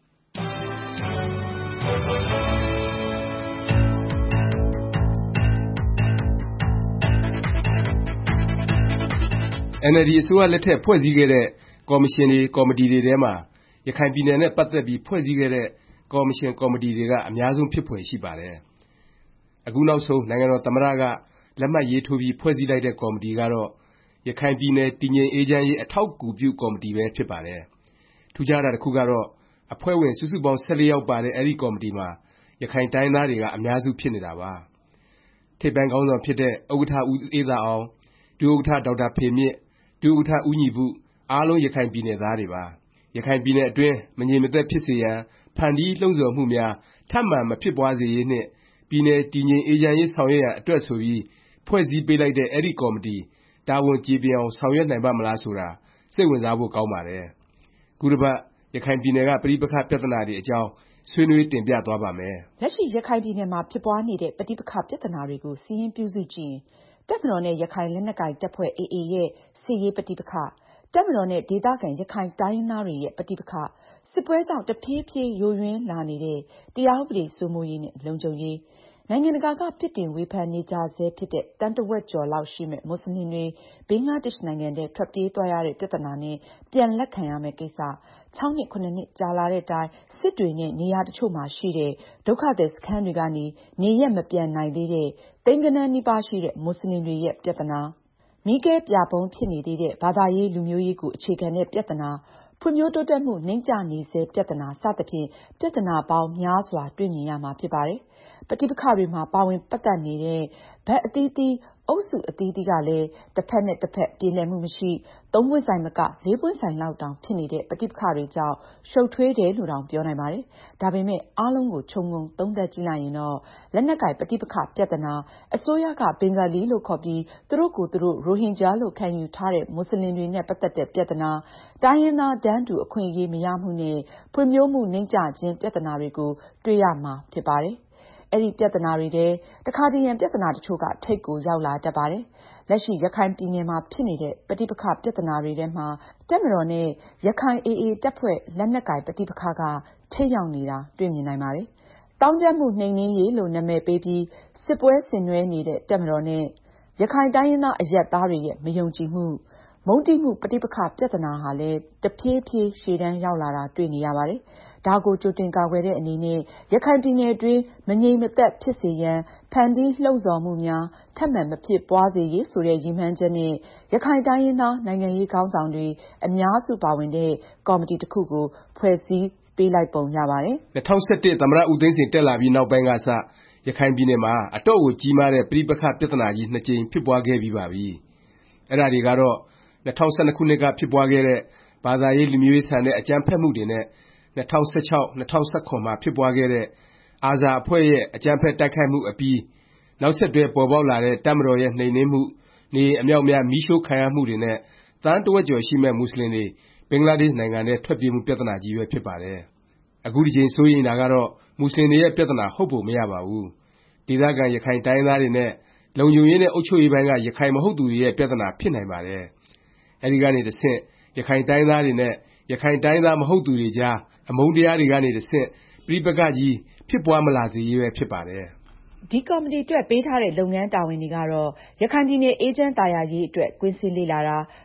NLD အစိုးရလက်ထက်ဖွဲ့စည်းခဲ့တဲ့ကော်မရှင်တွေကော်မတီတွေထဲမှာရခိုင်ပြည်နယ်နဲ့ပတ်သက်ပြီးဖွဲ့စည်းခဲ့တဲ့ကော်မရှင်ကော်မတီတွေကအများဆုံးဖြစ်ဖွယ်ရှိပါတယ်။အခုနောက်ဆုံးနိုင်ငံတော်သမ္မတကလက်မှတ်ရေးထိုးပြီးဖွဲ့စည်းလိုက်တဲ့ကော်မတီကတော့ရခိုင်ပြည်နယ်တည်ငြိမ်အေးချမ်းရေးအထောက်အကူပြုကော်မတီပဲဖြစ်ပါတယ်။ထူးခြားတာတစ်ခုကတော့အဖွဲ့ဝင်စုစုပေါင်း14ယောက်ပါတဲ့အဲဒီကော်မတီမှာရခိုင်တိုင်းသားတွေကအများစုဖြစ်နေတာပါ။ထိပ်ပိုင်းခေါင်းဆောင်ဖြစ်တဲ့ဥက္ကဋ္ဌဦးအေးသာအောင်၊ဒုဥက္ကဋ္ဌဒေါက်တာဖေမြင့်၊ဒုဥက္ကဋ္ဌဦးညီပုအားလုံးရခိုင်ပြည်နယ်သားတွေပါ။ရခိုင်ပြည်နယ်အတွင်းမငြိမ်မသက်ဖြစ်စေရန်ဖန်တီးလှုံ့ဆော်မှုများထပ်မံမဖြစ်ပွားစေရေးနှင့်ပြည်နယ်တည်ငြိမ်အေးချမ်းရေးဆောင်ရွက်ရန်အတွက်ဆိုပြီးဖွဲ့စည်းပေးလိုက်တဲ့အဲဒီကော်မတီတာဝန်ကျေပွန်အောင်ဆောင်ရွက်နိုင်ပါ့မလားဆိုတာစိတ်ဝင်စားဖို့ကောင်းပါတယ်။ခုတစ်ပတ်ရခိုင်ပြည်နယ်ကပဋိပက္ခပြသနာတွေအကြောင်းဆွေးနွေးတင်ပြသွားပါ့မယ်။လက်ရှိရခိုင်ပြည်နယ်မှာဖြစ်ပွားနေတဲ့ပဋိပက္ခပြသနာတွေကိုစာရင်းပြုစုကြည့်ရင်တပ်မတော်နဲ့ရခိုင်လက်နက်ကိုင်တပ်ဖွဲ့ AA ရဲ့စစ်ရေးပဋိပက္ခ၊တပ်မတော်နဲ့ဒေသခံရခိုင်တိုင်းရင်းသားတွေရဲ့ပဋိပက္ခ၊စစ်ပွဲကြောင့်တဖြည်းဖြည်းယိုယွင်းလာနေတဲ့တရားဥပဒေစိုးမိုးရေးနဲ့လုံခြုံရေး၊နိုင်ငံတကာကပြစ်တင်ဝေဖန်နေကြဆဲဖြစ်တဲ့သန်းတစ်ဝက်ကျော်လောက်ရှိမယ့်မွတ်စလင်တွေဘင်္ဂလားဒေ့ရှ်နိုင်ငံထဲထွက်ပြေးသွားရတဲ့ပြသနာနဲ့ပြန်လက်ခံရမယ့်ကိစ္စ6 နှစ် 7 နှစ်ကြာလာတဲ့တိုင်စစ်တွေနဲ့နေရာတချို့မှာရှိတဲ့ဒုက္ခသည်စခန်းတွေကနေနေရပ်မပြန်နိုင်သေးတဲ့သိန်းဂဏန်းနီးပါးရှိတဲ့မွတ်စလင်တွေရဲ့ပြသနာမီးခဲပြဖုံးဖြစ်နေသေးတဲ့ဘာသာရေးလူမျိုးရေးကိုအခြေခံတဲ့ပြသနာဖွံ့ဖြိုးတိုးတက်မှုနိမ့်ကျနေဆဲပြသနာစသဖြင့်ပြသနာပေါင်းများစွာတွေ့မြင်ရမှာဖြစ်ပါတယ်။ပဋိပက္ခတွေမှာပါဝင်ပတ်သက်နေတဲ့ဘက်အသီးသီးအုပ်စုအသီးသီးကလည်းတစ်ဖက်နဲ့တစ်ဖက်ပြေလည်မှုမရှိ3 ပွင့်ဆိုင်မက4 ပွင့်ဆိုင်လောက်တောင်ဖြစ်နေတဲ့ပဋိပက္ခတွေကြောင့်ရှုပ်ထွေးတယ်လို့တောင်ပြောနိုင်ပါတယ်။ဒါပေမဲ့အားလုံးကိုခြုံငုံသုံးသပ်ကြည့်လိုက်ရင်တော့လက်နက်ကိုင်ပဋိပက္ခပြသနာအစိုးရကဘင်္ဂါလီလို့ခေါ်ပြီးသူတို့ကိုယ်သူတို့ရိုဟင်ဂျာလို့ခံယူထားတဲ့မွတ်စလင်တွေနဲ့ပတ်သက်တဲ့ပြသနာတိုင်းရင်းသားတန်းတူအခွင့်အရေးမရမှုနဲ့ဖွံ့ဖြိုးမှုနိမ့်ကျခြင်းပြသနာတွေကိုတွေ့ရမှာဖြစ်ပါတယ်။အဲဒီပြသနာတွေထဲတခါတရံပြသနာတချို့ကထိပ်ကိုရောက်လာတတ်ပါတယ်။လက်ရှိရခိုင်ပြည်နယ်မှာဖြစ်နေတဲ့ပဋိပက္ခပြသနာတွေထဲမှာတပ်မတော်နဲ့ရခိုင် AA တပ်ဖွဲ့လက်နက်ကိုင်ပဋိပက္ခကထိပ်ရောက်နေတာတွေ့မြင်နိုင်ပါတယ်။သောင်းကျန်းမှုနှိမ်နင်းရေးလို့နာမည်ပေးပြီးစစ်ပွဲဆင်နွှဲနေတဲ့တပ်မတော်နဲ့ရခိုင်တိုင်းရင်းသားအရပ်သားတွေရဲ့မယုံကြည်မှုမုန်းတီးမှုပဋိပက္ခပြသနာဟာလည်းတဖြည်းဖြည်းရှေ့တန်းရောက်လာတာတွေ့နေရပါတယ်။ဒါကိုကြိုတင်ကာကွယ်တဲ့အနေနဲ့ရခိုင်ပြည်နယ်အတွင်းမငြိမ်မသက်ဖြစ်စေရန်ဖန်တီးလှုံ့ဆော်မှုများထပ်မံမဖြစ်ပွားစေရေးဆိုတဲ့ရည်မှန်းချက်နဲ့ရခိုင်တိုင်းရင်းသားနိုင်ငံရေးခေါင်းဆောင်တွေအများစုပါဝင်တဲ့ကော်မတီတစ်ခုကိုဖွဲ့စည်းပေးလိုက်ပုံရပါတယ်။2011သမ္မတဦးသိန်းစိန်တက်လာပြီးနောက်ပိုင်းကစရခိုင်ပြည်နယ်မှာအတော့ကိုကြီးမားတဲ့ပဋိပက္ခပြသနာကြီး2 ကြိမ်ဖြစ်ပွားခဲ့ပြီးပါပြီ။အဲဒါတွေကတော့2012ခုနှစ်ကဖြစ်ပွားခဲ့တဲ့ဘာသာရေးလူမျိုးရေးဆန်တဲ့အကြမ်းဖက်မှုတွေနဲ့2016 2017မှာဖြစ်ပွားခဲ့တဲ့ARSA အဖွဲ့ရဲ့အကြမ်းဖက်တိုက်ခိုက်မှုအပြီးနောက်ဆက်တွဲပေါ်ပေါက်လာတဲ့တပ်မတော်ရဲ့နှိမ်နင်းမှုနေအမြောက်များမီးရှို့ခံရမှုတွေနဲ့သန်းတစ်ဝက်ကျော်ရှိမဲ့မွတ်စလင်တွေဘင်္ဂလားဒေ့ရှ်နိုင်ငံထဲထွက်ပြေးမှုပြသနာကြီးပဲဖြစ်ပါတယ်။အခုတစ်ကြိမ်စိုးရိမ်တာကတော့မွတ်စလင်တွေရဲ့ပြသနာဟုတ်ပုံမရပါဘူး။ဒေသခံရခိုင်တိုင်းသားတွေနဲ့လုံခြုံရေးနဲ့အုပ်ချုပ်ရေးပိုင်းကရခိုင်မဟုတ်သူတွေရဲ့ပြသနာဖြစ်နိုင်ပါတယ်။အဲဒီကနေတဆင့်ရခိုင်တိုင်းသားတွေနဲ့ရခိုင်တိုင်းသားမဟုတ်သူတွေကြားအမုန်းတရားတွေကနေတဆင့်ပဋိပက္ခကြီးဖြစ်ပွားမလာစေရေးပဲဖြစ်ပါတယ်။ဒီကော်မတီအတွက်ပေးထားတဲ့လုပ်ငန်းတာဝန်တွေကတော့ရခိုင်ပြည်နယ်အေးချမ်းသာယာရေးအတွက်ကွင်းဆင်းလေ့လာတာ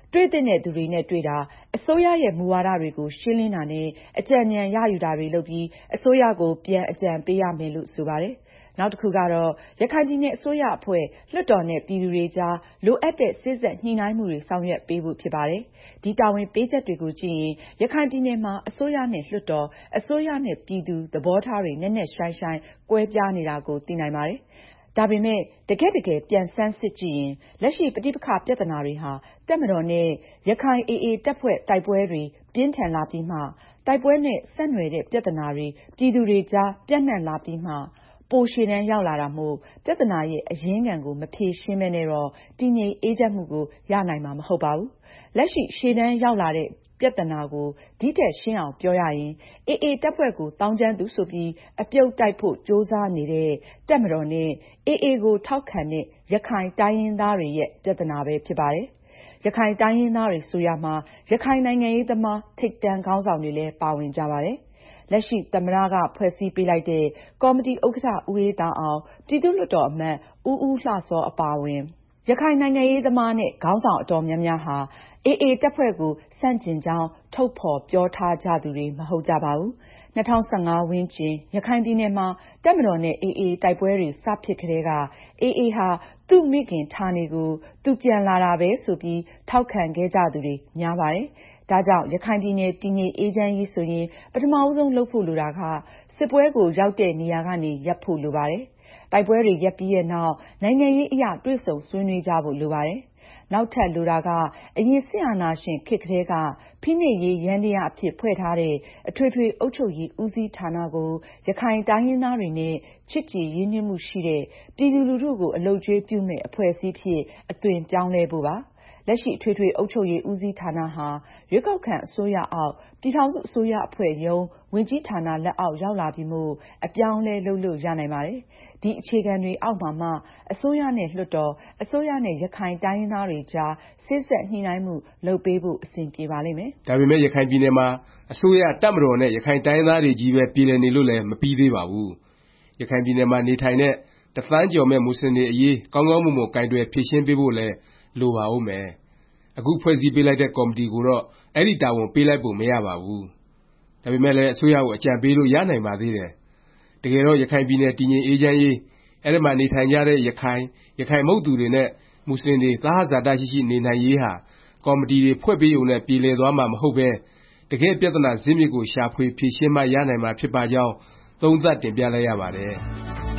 တွေ့သင့်တဲ့သူတွေနဲ့တွေ့တာ၊ အစိုးရရဲ့မူဝါဒတွေကိုရှင်းလင်းတာနဲ့ အကြံဉာဏ်ရယူတာတွေလုပ်ပြီး အစိုးရကိုပြန်အကြံပေးရမယ်လို့ ဆိုပါတယ်။ နောက်တစ်ခုကတော့ ရခိုင်ပြည်နယ်အစိုးရအဖွဲ့၊ လွှတ်တော်နဲ့ပြည်သူတွေကြား လိုအပ်တဲ့စေ့စပ်ညှိနှိုင်းမှုတွေဆောင်ရွက်ပေးဖို့ဖြစ်ပါတယ်။ ဒီတာဝန်ပေးချက်တွေကိုကြည့်ရင် ရခိုင်ပြည်နယ်မှာ အစိုးရနဲ့လွှတ်တော်၊ အစိုးရနဲ့ပြည်သူသဘောထားတွေနက်နက်ရှိုင်းရှိုင်းကွဲပြားနေတာကိုသိနိုင်ပါတယ်။ ဒါပေမဲ့ တကယ့်တကယ်ပြန်ဆန်းစစ်ကြည့်ရင် လက်ရှိပဋိပက္ခပြသနာတွေဟာ တပ်မတော်နဲ့ရခိုင် AA တပ်ဖွဲ့တိုက်ပွဲတွေပြင်းထန်လာပြီးမှ၊ တိုက်ပွဲနဲ့ဆက်နွယ်တဲ့ပြသနာတွေပြည်သူတွေကြားပျံ့နှံ့လာပြီးမှ ပိုရှေ့တန်းရောက်လာတာမို့ ပြသနာရဲ့အရင်းခံကိုမဖြေရှင်းပဲနဲ့တော့ တည်ငြိမ်အေးချမ်းမှုကိုရနိုင်မှာမဟုတ်ပါဘူး။ လက်ရှိရှေ့တန်းရောက်လာတဲ့ပြသနာကိုဒီထက်ရှင်းအောင်ပြောရရင် AA တပ်ဖွဲ့ကိုသောင်းကျန်းသူဆိုပြီးအပြုတ်တိုက်ဖို့ကြိုးစားနေတဲ့တပ်မတော်နဲ့ AA ကိုထောက်ခံတဲ့ရခိုင်တိုင်းရင်းသားတွေရဲ့ပြသနာပဲဖြစ်ပါတယ်။ ရခိုင်တိုင်းရင်းသားတွေဆိုရာမှာ ရခိုင်နိုင်ငံရေးသမားထိပ်တန်းခေါင်းဆောင်တွေလည်းပါဝင်ကြပါတယ်။ လက်ရှိသမ္မတကဖွဲ့စည်းပေးလိုက်တဲ့ကော်မတီဥက္ကဋ္ဌဦးအေးသာအောင်၊ ပြည်သူ့လွှတ်တော်အမတ်ဦးဦးလှစောအပါအဝင် ရခိုင်နိုင်ငံရေးသမားနဲ့ခေါင်းဆောင်အတော်များများဟာ AA တပ်ဖွဲ့ကိုဆန့်ကျင်ကြောင်းထုတ်ဖော်ပြောထားကြသူတွေမဟုတ်ကြပါဘူး။ ၂၀၁၅ ဝန်းကျင်ရခိုင်ပြည်နယ်မှာတပ်မတော်နဲ့ AA တိုက်ပွဲတွေစဖြစ်ကတည်းက AA ဟာသူ့မိခင်ဌာနေကိုသူပြန်လာတာပဲဆိုပြီးထောက်ခံခဲ့ကြသူတွေများပါတယ်။ ဒါကြောင့်ရခိုင်ပြည်နယ်တည်ငြိမ်အေးချမ်းရေးဆိုရင်ပထမဆုံးလုပ်ဖို့လိုတာကစစ်ပွဲကိုရောက်တဲ့နေရာကနေရပ်ဖို့လိုပါတယ်။ တိုက်ပွဲတွေရပ်ပြီးရဲ့နောက်နိုင်ငံရေးအရတွေ့ဆုံဆွေးနွေးကြဖို့လိုပါတယ်။ နောက်ထပ်လိုတာကအရင်စစ်အာဏာရှင်ခေတ်ကတည်းကဖိနှိပ်ရေးယန္တရားအဖြစ်ဖွဲ့ထားတဲ့အထွေထွေအုပ်ချုပ်ရေးဦးစီးဌာနကိုရခိုင်တိုင်းရင်းသားတွေနဲ့ချစ်ကြည်ရင်းနှီးမှုရှိတဲ့ပြည်သူလူထုကိုအလုပ်ကျွေးပြုမယ့်အဖွဲ့အစည်းဖြစ်အသွင်ပြောင်းလဲဖို့ပါ။ လက်ရှိအထွေထွေအုပ်ချုပ်ရေးဦးစီးဌာနဟာရွေးကောက်ခံအစိုးရအောက်ပြည်ထောင်စုအစိုးရအဖွဲ့ရုံးဝန်ကြီးဌာနလက်အောက်ရောက်လာပြီမို့အပြောင်းအလဲလုပ်လို့ရနိုင်ပါတယ်။ ဒီအခြေခံတွေအောက်မှာမှအစိုးရနဲ့လွှတ်တော်အစိုးရနဲ့ရခိုင်တိုင်းရင်းသားတွေကြားစေ့စပ်ညှိနှိုင်းမှုလုပ်ပေးဖို့အဆင်ပြေပါလိမ့်မယ်။ဒါပေမဲ့ရခိုင်ပြည်နယ်မှာအစိုးရတပ်မတော်နဲ့ရခိုင်တိုင်းရင်းသားတွေချည်းပဲပြေလည်နေလို့လည်းမပြီးသေးပါဘူး။ ရခိုင်ပြည်နယ်မှာနေထိုင်တဲ့တစ်သန်းကျော်မယ့်မူဆလင်တွေအရေးကောင်းကောင်းမွန်မွန်ကိုင်တွယ်ဖြေရှင်းပေးဖို့လည်းလိုပါဦးမယ်။ အခုဖွဲ့စည်းပေးလိုက်တဲ့ကော်မတီကိုတော့အဲဒီတာဝန်ပေးလိုက်ပုံမရပါဘူး။ ဒါပေမဲ့လည်းအစိုးရကိုအကြံပေးလို့ရနိုင်ပါသေးတယ်။ တကယ်တော့ရခိုင်ပြည်နယ်တည်ငြိမ်အေးချမ်းရေး၊ အဲဒီမှာနေထိုင်ကြတဲ့ရခိုင်မဟုတ်သူတွေနဲ့မူဆလင်တွေသဟဇာတရှိရှိနေနိုင်ရေးဟာကော်မတီတွေဖွဲ့ပေးရုံနဲ့ပြေလည်သွားမှာမဟုတ်ပဲတကယ့်ပြသနာဇစ်မြစ်ကိုရှာဖွေဖြေရှင်းမှရနိုင်မှာဖြစ်ပါကြောင်းသုံးသပ်တင်ပြလိုက်ရပါတယ်။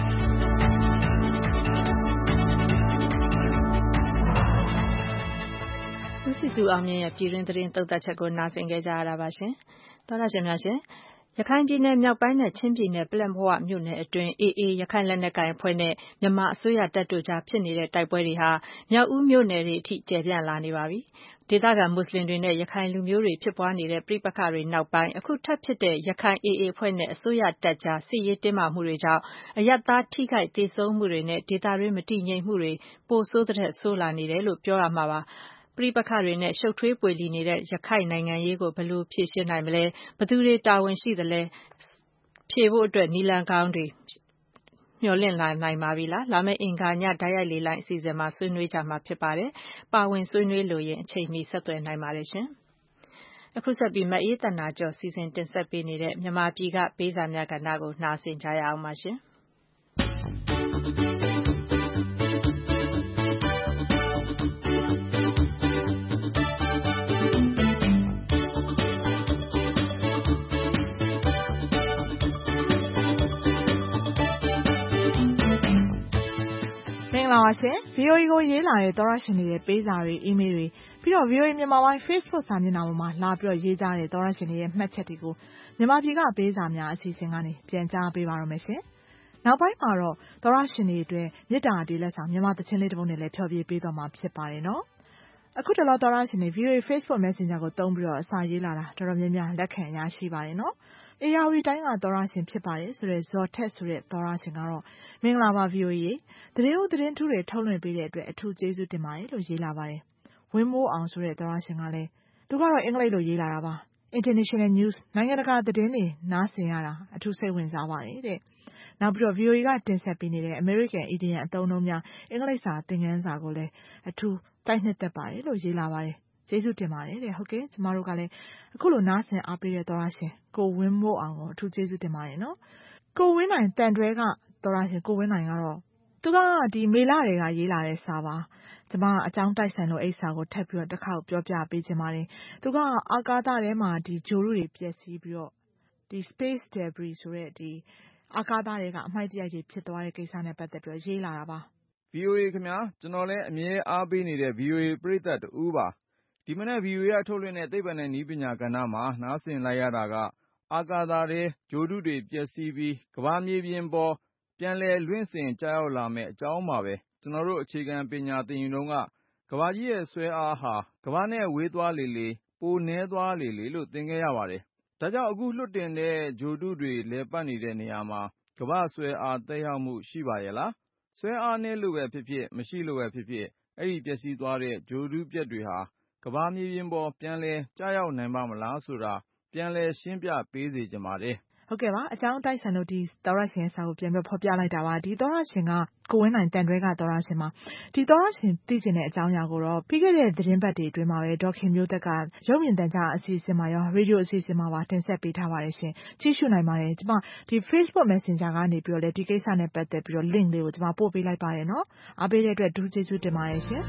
ဦးစည်သူအောင်မြင့်ရဲ့ပြည်တွင်းသတင်းသုံးသပ်ချက်ကိုနားဆင်ခဲ့ကြရတာပါရှင်။သောတရှင်များရှင်ရခိုင်ပြည်နယ်မြောက်ပိုင်းနဲ့ချင်းပြည်နယ်ပလက်ဝမြို့နယ်အတွင်း AA ရခိုင်လက်နက်ကိုင်အဖွဲ့နဲ့မြန်မာအစိုးရတပ်တို့ကြားဖြစ်နေတဲ့တိုက်ပွဲတွေဟာမြောက်ဦးမြို့နယ်တွေအထိကျယ်ပြန့်လာနေပါပြီ။ဒေသခံမွတ်ဆလင်တွေနဲ့ရခိုင်လူမျိုးတွေဖြစ်ပွားနေတဲ့ပဋိပက္ခတွေနောက်ပိုင်းအခုထပ်ဖြစ်တဲ့ရခိုင် AA အဖွဲ့နဲ့အစိုးရတပ်ကြားစစ်ရေးတင်းမာမှုတွေကြောင့်အရပ်သားထိခိုက်သေဆုံးမှုတွေနဲ့ဒေသတွင်းမတည်ငြိမ်မှုတွေပိုဆိုးသထက်ဆိုးလာနေတယ်လို့ပြောရမှာပါ။ပဋိပက္ခတွေနဲ့ရှုပ်ထွေးပွေလီနေတဲ့ရခိုင်နိုင်ငံရေးကိုဘယ်လိုဖြေရှင်းနိုင်မလဲဘယ်သူတွေတာဝန်ရှိသလဲဖြေဖို့အတွက်နည်းလမ်းကောင်းတွေမျှော်လင့်လာနိုင်ပါပြီလားလာမယ့်အင်္ဂါညတိုက်ရိုက်လေလှိုင်းအစီအစဉ်မှာဆွေးနွေးကြမှာဖြစ်ပါတယ်ပါဝင်ဆွေးနွေးလိုရင်အချိန်မီဆက်သွယ်နိုင်ပါတယ်ရှင်အခုဆက်ပြီးမအေးသန္တာကျော်စီစဉ်တင်ဆက်ပေးနေတဲ့မြန်မာပြည်ကပေးစာများကဏ္ဍကိုနားဆင်ကြရအောင်ပါရှင်မင်္ဂလာပါရှင် VOA ကိုရေးလာတဲ့သောတရှင်တွေရဲ့ပေးစာတွေအီးမေးလ်တွေပြီးတော့ VOA မြန်မာပိုင်း Facebook စာမျက်နှာပေါ်မှာလာပြီးတော့ရေးကြတဲ့သောတရှင်တွေရဲ့မှတ်ချက်တွေကိုမြန်မာပြည်ကပေးစာများအစီအစဉ်ကနေပြန်ကြားပေးပါရမယ်ရှင်နောက်ပိုင်းမှာတော့သောတရှင်တွေအတွက်မေတ္တာတေးလက်ဆောင်မြန်မာသချင်းလေးတစ်ပုဒ်နဲ့လည်းဖျော်ဖြေပေးသွားမှာဖြစ်ပါတယ်နော်အခုတလောသောတရှင်တွေ VOA Facebook Messenger ကိုသုံးပြီးတော့အစာရေးလာတာတော်တော်များများလက်ခံရရှိပါတယ်နော်အေယာဝတီတိုင်းကသောတရှင်ဖြစ်ပါတယ်ဆိုတဲ့ဇော်ထက်ဆိုတဲ့သောတရှင်ကတော့မင်္ဂလာပါ VOA ရေသတင်းဦးသတင်းထူးတွေထုတ်လွှင့်ပေးတဲ့အတွက်အထူးကျေးဇူးတင်ပါတယ်လို့ရေးလာပါတယ်ဝင်းမိုးအောင်ဆိုတဲ့သောတရှင်ကလည်းသူကတော့အင်္ဂလိပ်လိုရေးလာတာပါ International News နိုင်ငံတကာသတင်းတွေနားဆင်ရတာအထူးစိတ်ဝင်စားပါတယ်တဲ့နောက်ပြီးတော့ VOA ကတင်ဆက်ပေးနေတဲ့ American Idiom အသုံးအနှုန်းများအင်္ဂလိပ်စာသင်ခန်းစာကိုလည်းအထူးတိုက်နှစ်သက်ပါတယ်လို့ရေးလာပါတယ်ကျေးဇူးတင်ပါတယ်တဲ့ဟုတ်ကဲ့ကျမတို့ကလည်းအခုလိုနားဆင်အားပေးတဲ့သောရရှင်ကိုဝင်းမို့အောင်ကိုအထူးကျေးဇူးတင်ပါတယ်နော်ကိုဝင်းနိုင်တန်တွဲကသောရရှင်ကိုဝင်းနိုင်ကတော့သူကဒီမေလတွေကရေးလာတဲ့စာပါကျမအကြောင်းတိုက်ဆိုင်လို့အိစာကိုထပ်ပြီးတော့တစ်ခေါက်ပြောပြပေးခြင်းပါတယ်သူကအာကာသထဲမှာဒီဂျိုရုတွေပျက်စီးပြီးတော့ဒီ space debris ဆိုတဲ့ဒီအာကာသတွေကအမိုက်တရိုက်တွေဖြစ်သွားတဲ့ကိစ္စနဲ့ပတ်သက်ပြီးရေးလာတာပါ VOA ခင်ဗျာကျွန်တော်လည်းအမြဲအားပေးနေတဲ့ VOA ပရိသတ်တူပါဒီမနေ့ VOA ကထုတ်လွှင့်တဲ့သိပ္ပံနဲ့နည်းပညာကဏ္ဍမှာနားဆင်လိုက်ရတာကအာကာသထဲဂြိုဟ်တုတွေပျက်စီးပြီးကမ္ဘာမြေပြင်ပေါ်ပြန်လည်လွင့်စင်ကျရောက်လာမယ့်အကြောင်းပါပဲကျွန်တော်တို့အခြေခံပညာသင်ယူတုန်းကကမ္ဘာကြီးရဲ့ဆွဲအားဟာကမ္ဘာနဲ့ဝေးသွားလေလေပိုနည်းသွားလေလေလို့သင်ခဲ့ရပါတယ်ဒါကြောင့်အခုလွတ်တင်တဲ့ဂြိုဟ်တုတွေလဲပတ်နေတဲ့နေရာမှာကမ္ဘာဆွဲအားသက်ရောက်မှုရှိပါရဲ့လားဆွဲအားနည်းလို့ပဲဖြစ်ဖြစ်မရှိလို့ပဲဖြစ်ဖြစ်အဲ့ဒီပျက်စီးသွားတဲ့ဂြိုဟ်တုပျက်တွေဟာကမ္ဘာမြေပြင်ပေါ်ပြန်လဲကျရောက်နိုင်ပါမလားဆိုတာပြန်လဲရှင်းပြပေးစေချင်ပါတယ်ဟုတ်ကဲ့ပါအကြောင်းတိုက်ဆိုင်လို့ဒီသောရရှင်စာကိုပြန်ပြီးဖော်ပြလိုက်တာပါဒီသောရရှင်ကကိုဝင်းနိုင်တန်တွဲကသောရရှင်မှာဒီသောရရှင်သိကျင်တဲ့အကြောင်းအရာကိုတော့ပြီးခဲ့တဲ့သတင်းပတ်တွေအတွင်းမှာပဲဒေါခင်မျိုးသက်ကရုပ်မြင်သံကြားအစီအစဉ်မှာရောရေဒီယိုအစီအစဉ်မှာပါတင်ဆက်ပေးထားပါတယ်ရှင်ကြည့်ရှုနိုင်ပါတယ်ကျွန်မဒီ Facebook Messenger ကနေပြီးတော့လေဒီကိစ္စနဲ့ပတ်သက်ပြီးတော့ link လေးကိုကျွန်မပို့ပေးလိုက်ပါတယ်နော်အားပေးတဲ့အတွက်ဒုကျေးဇူးတင်ပါတယ်ရှင်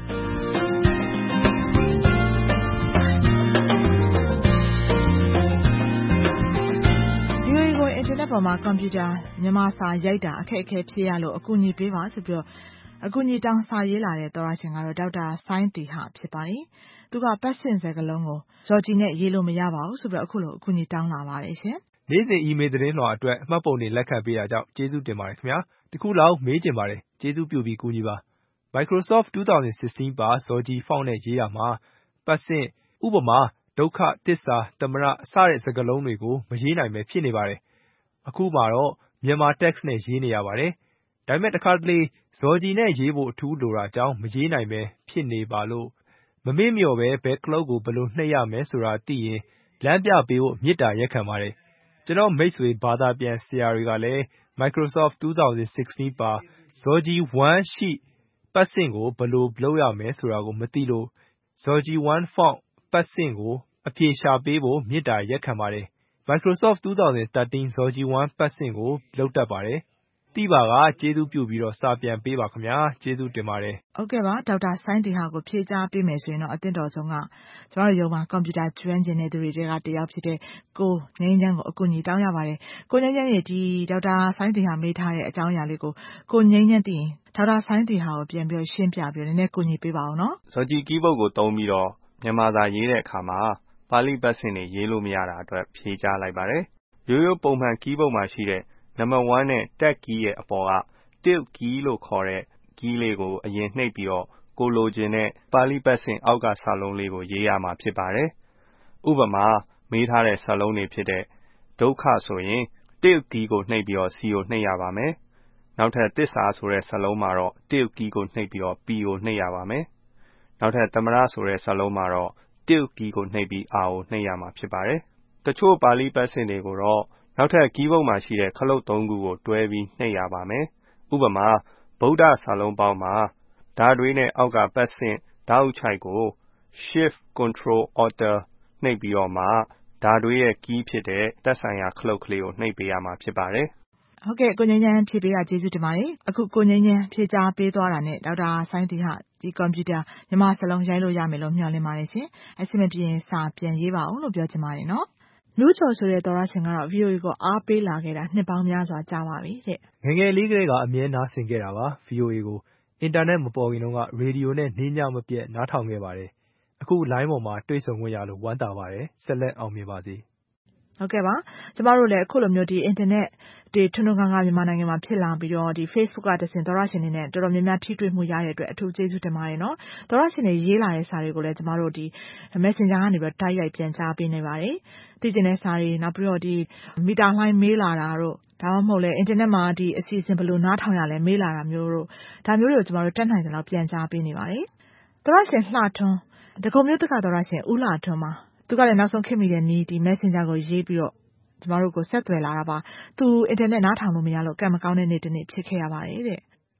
အင်တာနက်ပေါ်မှာကွန်ပျူတာမြန်မာစာရိုက်တာအခက်အခဲဖြစ်ရလို့အကူအညီပေးပါဆိုပြီးတော့အကူအညီတောင်းစာရေးလာတဲ့သောရရှင်ကတော့ဒေါက်တာဆိုင်းတီဟာဖြစ်ပါတယ်။သူကပတ်စင်စကားလုံးကိုဇော်ကြည်နဲ့ရေးလို့မရပါဘူးဆိုပြီးတော့အခုလိုအကူအညီတောင်းလာပါတယ်ရှင်။နေ့စဉ်အီးမေးလ်သတင်းလွှာအတွက်မှတ်ပုံတွေလက်ခံပေးတာကြောင့်ကျေးဇူးတင်ပါတယ်ခင်ဗျာ။တခုလောက်မေးချင်ပါတယ်ကျေးဇူးပြုပြီးကူညီပါ။ Microsoft 2016ပါဇော်ကြည်ဖောင်းနဲ့ရေးတာမှာပတ်စင်ဥပမာဒုက္ခတစ္ဆာသမရစတဲ့စကားလုံးတွေကိုမရေးနိုင်ပဲဖြစ်နေပါတယ်အခုမှတော့မြန်မာ text နဲ့ရေးနေရပါတယ်။ဒါပေမဲ့တခါတလေဇော်ကြည်နဲ့ရေးဖို့အထူးလိုတာကြောင့်မရေးနိုင်ပဲဖြစ်နေပါလို့မမေ့မြော်ပဲဘယ် cloud ကိုဘယ်လိုနှိပ်ရမယ်ဆိုတာသိရင်လမ်းပြပေးဖို့မေတ္တာရက်ခံပါတယ်။ကျွန်တော်မိတ်ဆွေဘာသာပြန်ဆရာတွေကလည်း Microsoft 2016ပါဇော်ကြည်1ရှိပတ်စင်ကိုဘယ်လိုလုပ်ရမယ်ဆိုတာကိုမသိလို့ဇော်ကြည်1 font ပတ်စင်ကိုအဖြေရှာပေးဖို့မေတ္တာရက်ခံပါတယ်။ Microsoft 2013 ဇော်ကြည်1ပတ်စင်ကိုလုပ်တတ်ပါတယ်။သိပါကကျေးဇူးပြုပြီးတော့စာပြန်ပေးပါခင်ဗျာကျေးဇူးတင်ပါတယ်ဟုတ်ကဲ့ပါဒေါက်တာဆိုင်းတီဟာကိုဖြေကြားပေးမယ်ဆိုရင်တော့အသင့်တော်ဆုံးကကျွန်တော်တို့ရုံမှာကွန်ပျူတာကျွမ်းကျင်တဲ့သူတွေကတယောက်ဖြစ်တဲ့ကိုငင်းချမ်းကိုအကူအညီတောင်းရပါတယ်ကိုငင်းချမ်းရဲ့ဒီဒေါက်တာဆိုင်းတီဟာမေးထားတဲ့အကြောင်းအရာလေးကိုငင်းချမ်းသိရင်ဒေါက်တာဆိုင်းတီဟာကိုပြန်ပြီးရှင်းပြပြီးနည်းနည်းကူညီပေးပါအောင်နော်ဇော်ကြည်ကီးဘုတ်ကိုသုံးပြီးတော့မြန်မာစာရေးတဲ့အခါမှာပါဠိပတ်စင်တွေရေးလို့မရတာအတွက်ဖြေကြားလိုက်ပါတယ်ရိုးရိုးပုံမှန်ကီးဘုတ်မှာရှိတဲ့ number 1နဲ့ tab key ရဲ့အပေါ်က tilde key လို့ခေါ်တဲ့ key လေးကိုအရင်နှိပ်ပြီးတော့ကိုလိုချင်တဲ့ပါဠိပတ်စင်အောက်ကစာလုံးလေးကိုရေးရမှာဖြစ်ပါတယ်ဥပမာမေးထားတဲ့စာလုံးတွေဖြစ်တဲ့ဒုက္ခဆိုရင် tilde key ကိုနှိပ်ပြီးတော့ C ကိုနှိပ်ရပါမယ်နောက်ထပ်သစ္စာဆိုတဲ့စာလုံးမှာတော့ tilde key ကိုနှိပ်ပြီးတော့ P ကိုနှိပ်ရပါမယ်နောက်ထပ်သမရဆိုတဲ့စာလုံးမှာတော့ tilde key ကိုနှိပ်ပြီး R ကိုနှိပ်ရမှာဖြစ်ပါတယ်တချို့ပါဠိပတ်စင်တွေကိုတော့နောက်ထပ်ကီးဘုတ်မှာရှိတဲ့ခလုတ်3ခုကိုတွဲပြီးနှိပ်ရပါမယ်ဥပမာဗုဒ္ဓစာလုံးပေါင်းမှာဓာတ်တွေနဲ့အောက်ကပတ်စင်ဓာတ်ဥချိုက်ကို Shift Control Alt နှိပ်ပြီးတော့မှဓာတ်တွေရဲ့ကီးဖြစ်တဲ့သက်ဆိုင်ရာခလုတ်ကလေးကိုနှိပ်ပေးရမှာဖြစ်ပါတယ်ဟုတ်ကဲ့ကိုငင်းချမ်းဖြေပေးတာကျေးဇူးတင်ပါတယ်အခုကိုငင်းချမ်းဖြေကြားပေးသွားတာနဲ့ဒေါက်တာဆိုင်းတီဟာဒီကွန်ပျူတာမြန်မာစလုံးရိုက်လို့ရမယ်လို့မျှော်လင့်ပါတယ်ရှင်အဆင်မပြေရင်စာပြန်ရေးပါအောင်လို့ပြောချင်ပါတယ်နော်မျိုးချော်ဆိုတဲ့သောရရှင်ကတော့ VOA ကိုအားပေးလာခဲ့တာနှစ်ပေါင်းများစွာကြာပါပြီတဲ့ငယ်ငယ်လေးကလေးကအမြဲနားဆင်ခဲ့တာပါ VOA ကိုအင်တာနက်မပေါ်ခင်တော့ကရေဒီယိုနဲ့နှင်းညမပြတ်နားထောင်ခဲ့ပါတယ်အခု line ပေါ်မှာတွေ့ဆုံခွင့်ရလို့ဝမ်းသာပါတယ်ဆက်လက်အောင်မြင်ပါစေဟုတ်ကဲ့ပါကျမတို့လည်းအခုလိုမျိုးဒီ internet ဒီထွန်းထွန်းကားကားမြန်မာနိုင်ငံမှာဖြစ်လာပြီးတော့ဒီ Facebook ကတဆင့်သောရရှင်တွေနဲ့တော်တော်များများထိတွေ့မှုရတဲ့အတွက်အထူးကျေးဇူးတင်ပါတယ်နော်သောရရှင်တွေရေးလာတဲ့စာတွေကိုလည်းကျမတို့ဒီ Messenger ကနေပြီးတိုက်ရိုက်ပြန်ကြားပေးနေပါတယ်သိကျင်တဲ့စာတွေနောက်ပြီးတော့ဒီမီတာလှိုင်းမေးလာတာတို့ဒါမှမဟုတ်လဲ internet မှာဒီအစီအစဉ်ဘယ်လိုနားထောင်ရလဲမေးလာတာမျိုးတို့ဒါမျိုးတွေကိုကျမတို့တက်နိုင်တယ်လို့ပြန်ကြားပေးနေပါတယ်သောရရှင်လှထွန်းတကုံမျိုးတက္ကသောရရှင်ဦးလှထွန်းမှာသူကလည်းနောက်ဆုံးခေတ်မိတဲ့နီးဒီ Messenger ကိုရေးပြီးတော့ကျမတို့ကိုဆက်သွယ်လာတာပါသူ internet နားထောင်လို့မရလို့ကံမကောင်းတဲ့နေ့တစ်နေ့ဖြစ်ခဲ့ရပါတယ်တဲ့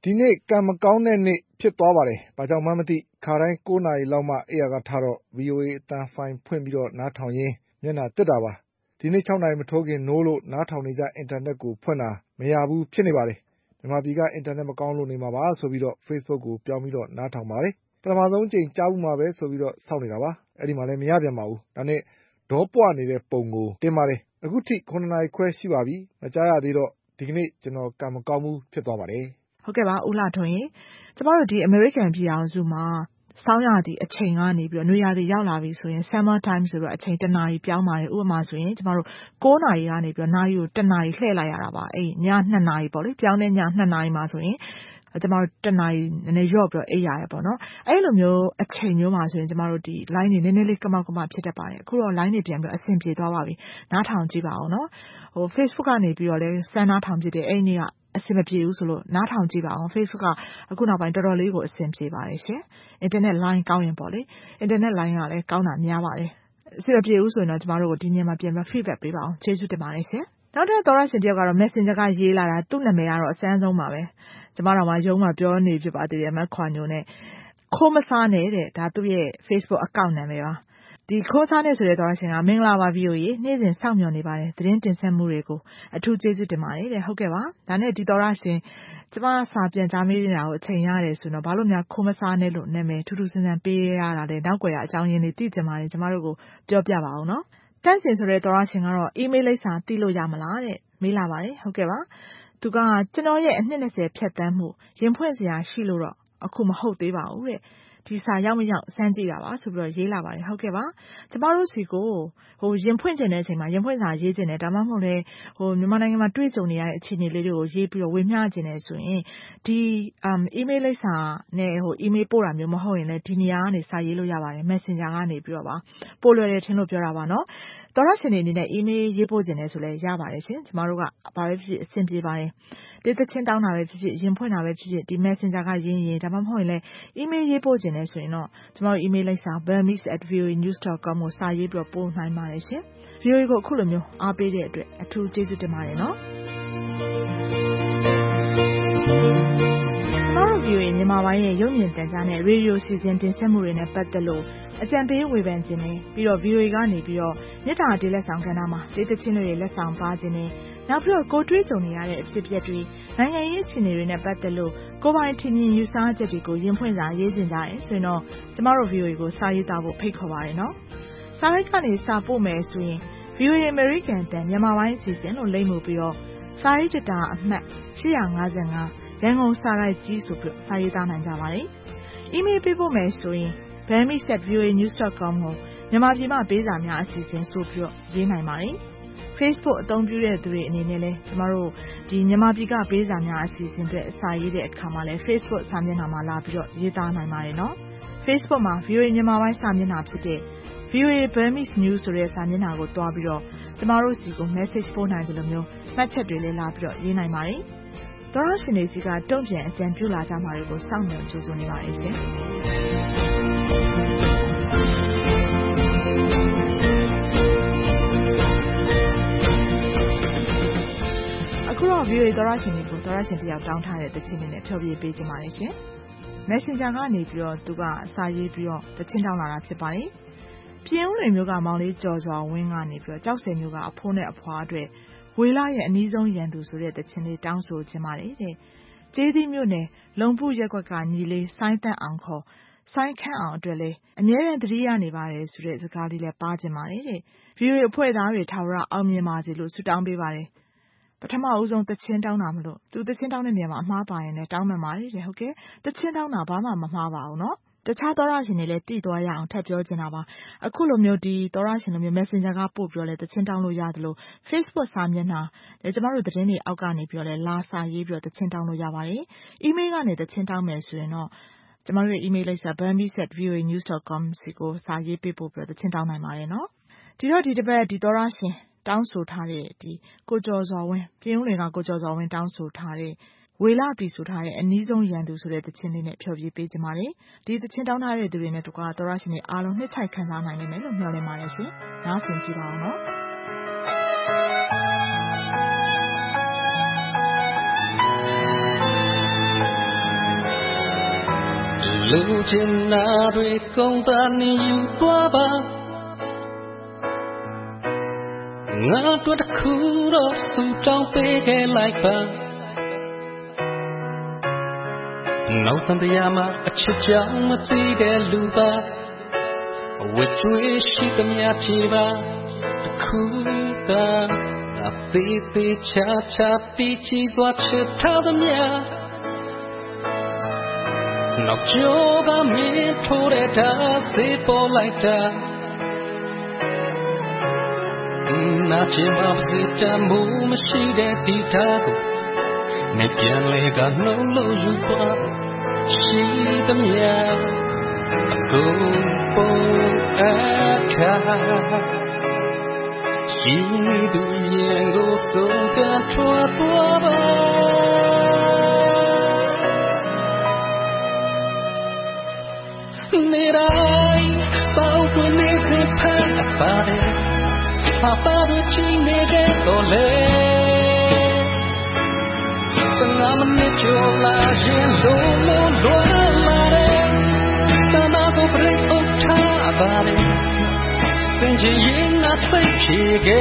ဒီနေ့ကံမကောင်းတဲ့နေ့ဖြစ်သွားပါတယ်။ဘာကြောင့်မှမသိခါတိုင်း9 နာရီလောက်မှအိယာကထားတော့ VOA အတန်ဖိုင်ဖွင့်ပြီးနားထောင်ရင်းမျက်နှာတက်တာပါ။ဒီနေ့6 နာရီမထိုးခင်နိုးလို့နားထောင်နေကြအင်တာနက်ကိုဖွင့်တာမရဘူးဖြစ်နေပါတယ်။မြန်မာပြည်ကအင်တာနက်မကောင်းလို့နေမှာပါဆိုပြီး Facebook ကိုပြောင်းပြီးနားထောင်ပါတယ်။ပထမဆုံးအကြိမ်ကြားဘူးမှာပဲဆိုပြီးစောင့်နေတာပါ။အဲ့ဒီမှာလည်းမရပြန်ပါဘူး။ဒါနဲ့ဒေါပွားနေတဲ့ပုံကိုတင်ပါတယ်။အခုထိ9 နာရီခွဲရှိပါပြီ။မကြားရသေးတော့ဒီကနေ့ကျွန်တော်ကံမကောင်းဘူးဖြစ်သွားပါတယ်။ဟုတ်ကဲ့ပါဦးလှထွန်းရေကျမတို့ဒီ American ပြည်အောင်စုမှာဆောင်းရာသီအချိန်ကနေပြီးနွေရာသီရောက်လာပြီဆိုရင် summer time ဆိုတော့အချိန်1 နာရီပြောင်းပါတယ်ဥပမာဆိုရင်ကျမတို့9 နာရီကနေပြီးနာရီကို1 နာရီလှည့်လိုက်ရတာပါအဲ့ည2 နာရီပေါ့လေပြောင်းတဲ့ည2 နာရီမှာဆိုရင်ကျမတို့1 နာရီနည်းနည်းရော့ပြီးအိပ်ရတယ်ပေါ့နော်အဲ့လိုမျိုးအချိန်မျိုးမှာဆိုရင်ကျမတို့ဒီ line တွေနည်းနည်းလေးကမောက်ကမဖြစ်တတ်ပါတယ်အခုတော့ line တွေပြန်ပြီးအဆင်ပြေသွားပါပြီနားထောင်ကြည့်ပါဦးနော်Facebook ကနေပြီးတော့လဲစမ်းနားထောင်ကြည့်တယ်အဲ့နေ့ကအဆင်မပြေဘူးဆိုလို့နားထောင်ကြည့်ပါအောင် Facebook ကအခုနောက်ပိုင်းတော်တော်လေးကိုအဆင်ပြေပါတယ်ရှင် Internet line ကောင်းရင်ပေါ့လေ Internet line ကလည်းကောင်းတာများပါတယ်အဆင်မပြေဘူးဆိုရင်တော့ကျမတို့ကိုဒီညမှာပြန်ပြီး feedback ပေးပါအောင်ကျေးဇူးတင်ပါတယ်ရှင်နောက်တဲ့သောရရှင်တယောက်ကတော့ Messenger ကရေးလာတာသူ့နာမည်ကတော့အစမ်းဆုံးပါပဲကျမတို့မှရုံးမှာပြောနေဖြစ်ပါသေးတယ်မခွာညိုနဲ့ခိုးမစားနဲ့တဲ့ဒါသူ့ရဲ့ Facebook account နာမည်ပါဒီခိုးစားနေဆိုတဲ့သောရရှင်ကမင်္ဂလာပါ VOA နေ့စဉ်စောင့်မျှော်နေပါတယ်သတင်းတင်ဆက်မှုတွေကိုအထူးကျေးဇူးတင်ပါတယ်တဲ့ဟုတ်ကဲ့ပါဒါနဲ့ဒီသောရရှင်ကျမစာပြန်ကြားမေးနေတာကိုအချိန်ရတယ်ဆိုတော့ဘာလို့များခိုးမစားနဲ့လို့နာမည်ထူးထူးဆန်းဆန်းပေးရတာလဲနောက်ွယ်ရအကြောင်းရင်းလေးသိချင်ပါတယ်ကျမတို့ကိုပြောပြပါအောင်နော်တန့်စင်ဆိုတဲ့သောရရှင်ကတော့ email လိပ်စာသိလို့ရမလားတဲ့မေးလာပါတယ်ဟုတ်ကဲ့ပါသူကကျွန်တော်ရဲ့အနှစ်20ဖြတ်တန်းမှုရင်ဖွင့်စရာရှိလို့တော့အခုမဟုတ်သေးပါဘူးတဲ့ဒီစာရောက်မရောက်စမ်းကြည့်တာပါဆိုပြီးရေးလာပါတယ်ဟုတ်ကဲ့ပါကျမတို့စီကိုရင်ဖွင့်ကျင်တဲ့အချိန်မှာရင်ဖွင့်စာရေးကျင်တယ်ဒါမှမဟုတ်လဲမြန်မာနိုင်ငံမှာတွေ့ကြုံနေရတဲ့အခြေအနေလေးတွေကိုရေးပြီးဝေမျှကျင်တယ်ဆိုရင်ဒီ email လိပ်စာနဲ့email ပို့တာမျိုးမဟုတ်ရင်လည်းဒီနေရာကနေစာရေးလို့ရပါတယ် Messenger ကနေပြီးတော့ပါပို့လွယ်တယ်ထင်လို့ပြောတာပါနော်သောရရှင်တွေအနေနဲ့ email ရေးပို့ကျင်တယ်ဆိုလဲရပါတယ်ရှင်ကျမတို့ကဘာပဲဖြစ်အဆင်ပြေပါတယ်ဒီသချင်းတောင်းတာပဲဖြစ်ဖြစ်ရင်ဖွင့်တာပဲဖြစ်ဖြစ်ဒီ Messenger ကရေးရင်ဒါမှမဟုတ်ရင်လည်း email ရေးပို့ကျင်တယ်ဆိုရင်တော့ကျမတို့ email လိပ်စာ burmese@voanews.com ကိုစာရေးပြီးပို့နိုင်ပါတယ်ရှင် VOA ကိုအခုလိုမျိုးအားပေးတဲ့အတွက်အထူးကျေးဇူးတင်ပါတယ်နော်ကျမတို့ VOA မြန်မာပိုင်းရဲ့ရုပ်မြင်သံကြားနဲ့ရေဒီယိုစီစဉ်တင်ဆက်မှုတွေနဲ့ပတ်သက်လို့အကြံပေးဝေဖန်ခြင်းနဲ့ပြီးတော့ VOA ကနေပြီးတော့မြေတားတေးလက်ဆောင်ကဏ္ဍမှာတေးသချင်းတွေလက်ဆောင်ပါခြင်းနဲ့နောက်ပြီးတော့ကိုတွေးကြုံနေရတဲ့အဖြစ်အပျက်တွေနိုင်ငံရေးအခြေအနေတွေနဲ့ပတ်သက်လို့ကိုပိုင်ထင်မြင်ယူဆချက်တွေကိုရင်ဖွင့်စာရေးတင်ကြတယ်ဆိုရင်တော့ကျမတို့ VOA ကိုစာရေးသားဖို့ဖိတ်ခေါ်ပါတယ်နော်စာရိုက်ကနေစာပို့မယ်ဆိုရင် VOA American တန်မြန်မာပိုင်းအစီအစဉ်လို့လိမ့်မှုပြီးတော့စာရေးတာအမှတ်855ရန်ကုန်စာရိုက်ကြီးဆိုပြီးစာရေးသားနိုင်ကြပါတယ်။ email ပေးပို့မယ်ဆိုရင် burmese@voanews.com ကိုမြန်မာပြည်မှာပေးစာများအစီအစဉ်ဆိုပြီးရေးနိုင်ပါတယ်။ Facebook အသုံးပြုတဲ့သူတွေအနေနဲ့လည်းကျမတို့ဒီမြန်မာပြည်ကပေးစာများအစီအစဉ်တွေအစာရေးတဲ့အခါမှာလည်း Facebook စာမျက်နှာမှာလာပြီးတော့ရေးသားနိုင်ပါတယ်နော်။ Facebook မှာ VOA မြန်မာပိုင်းစာမျက်နှာဖြစ်တဲ့ VOA Burmese News ဆိုတဲ့စာမျက်နှာကိုတွားပြီးတော့ကျမတို့စီကို message ပို့နိုင်တယ်လို့မျိုးမှတ်ချက်တွေလည်းလာပြီးတော့ရေးနိုင်ပါတယ်။သောရရှင်တွေစီကတုံ့ပြန်အကြံပြုလာကြမှာတွေကိုစောင့်မျှော်ကြိုးစားနေပါတယ်ရှင်။အခုတော့ VOA သောရရှင်တွေကိုသောရရှင်တယောက်တောင်းထားတဲ့တခြင်းတွေနဲ့ဖျော်ဖြေပေးကြပါမယ်ရှင်။ Messenger ကနေပြီးတော့သူကစာရေးပြီးတော့တခြင်းတောင်းလာတာဖြစ်ပါတယ်။ပြင်ဦးလွင်မျိုးကမောင်လေးကျော်စွာဝင်းကနေပြီးတော့ကြောက်စင်မျိုးကအဖိုးနဲ့အဖွားအတွက်ဝေလာရဲ့အနီးဆုံးရန်သူဆိုတဲ့တခြင်းလေးတောင်းဆိုခြင်းပါတယ်တဲ့။ကျေးသီးမျိုးနဲ့လုံပုရက်ကွက်ကညီလေးဆိုင်းသက်အောင်ခေါ်ဆိုင်းခန့်အောင်အတွက်လည်းအမြဲတမ်းသတိရနေပါတယ်ဆိုတဲ့စကားလေးလည်းပါခြင်းပါတယ်တဲ့။ VOA အဖွဲ့သားတွေထာဝရအောင်မြင်ပါစေလို့ဆုတောင်းပေးပါတယ်။ပထမဦးဆုံးတခြင်းတောင်းတာမလို့သူတခြင်းတောင်းတဲ့နေရာမှာအမှားပါရင်လည်းတောင်းမှန်ပါတယ်တဲ့ဟုတ်ကဲ့တခြင်းတောင်းတာဘာမှမမှားပါဘူးနော်တခြားသောရရှင်တွေလည်းတည်သွားရအောင်ထပ်ပြောချင်တာပါအခုလိုမျိုးဒီသောရရှင်လိုမျိုး Messenger ကပို့ပြောလဲတခြင်းတောင်းလို့ရတယ်လို့ Facebook စာမျက်နှာကျမတို့သတင်းတွေအောက်ကနေပြောလဲလာစာရေးပြီးတော့တခြင်းတောင်းလို့ရပါတယ် email ကနေတခြင်းတောင်းမယ်ဆိုရင်တော့ကျမတို့ရဲ့ email လိပ်စာ burmese@voanews.com စီကိုစာရေးပေးပို့ပြီးတော့တခြင်းတောင်းနိုင်ပါတယ်နော်ဒီတော့ဒီတစ်ပတ်ဒီသောရရှင်တောင်းဆိုထားတဲ့ဒီကိုကျော်စွာဝင်းပြင်ဦးလွင်ကကိုကျော်စွာဝင်းတောင်းဆိုထားတဲ့ဝေလာတီဆိုထားတဲ့အနီးဆုံးရန်သူဆိုတဲ့တခြင်းလေးနဲ့ဖျော်ဖြေပေးကြပါမယ်ဒီတခြင်းတောင်းထားတဲ့သူတွေနဲ့တကွာသောရရှင်တွေအားလုံးနှစ်ချိုက်ခံစားနိုင်လိမ့်မယ်လို့မျှော်လင့်ပါတယ်ရှင်နားဆင်ကြည့်ပါအောင်နော် Lưu trên na đuôi công ta ni yêu toa ba ngã tuột khu đó su trong pe cái lại ba nấu tan tay mà chết chăng mà tí cái lưu ba với chuối xí tâm nhà chi ba khu ta tí tí cha tí chi doa chết thao tâm nhà nọc cho ba miền thô để ta sẽ bỏ lại ta na chỉ mà sẽ ta mù mà chỉ để đi ta cô ngàyပြန်လေကနှုံးလို့ယူပါရှိသမျှကိုပေါ်အခါရှိသူရင်ကိုဆုံးကထွက်သွားပါနေတိုင်းစောက်ကိုနေစဖတ်ပါတယ်ဟာပါတို့ချင်းနေတဲ့တော့လေChola yendo lo amare sana ko break of tabare senje yena sai chige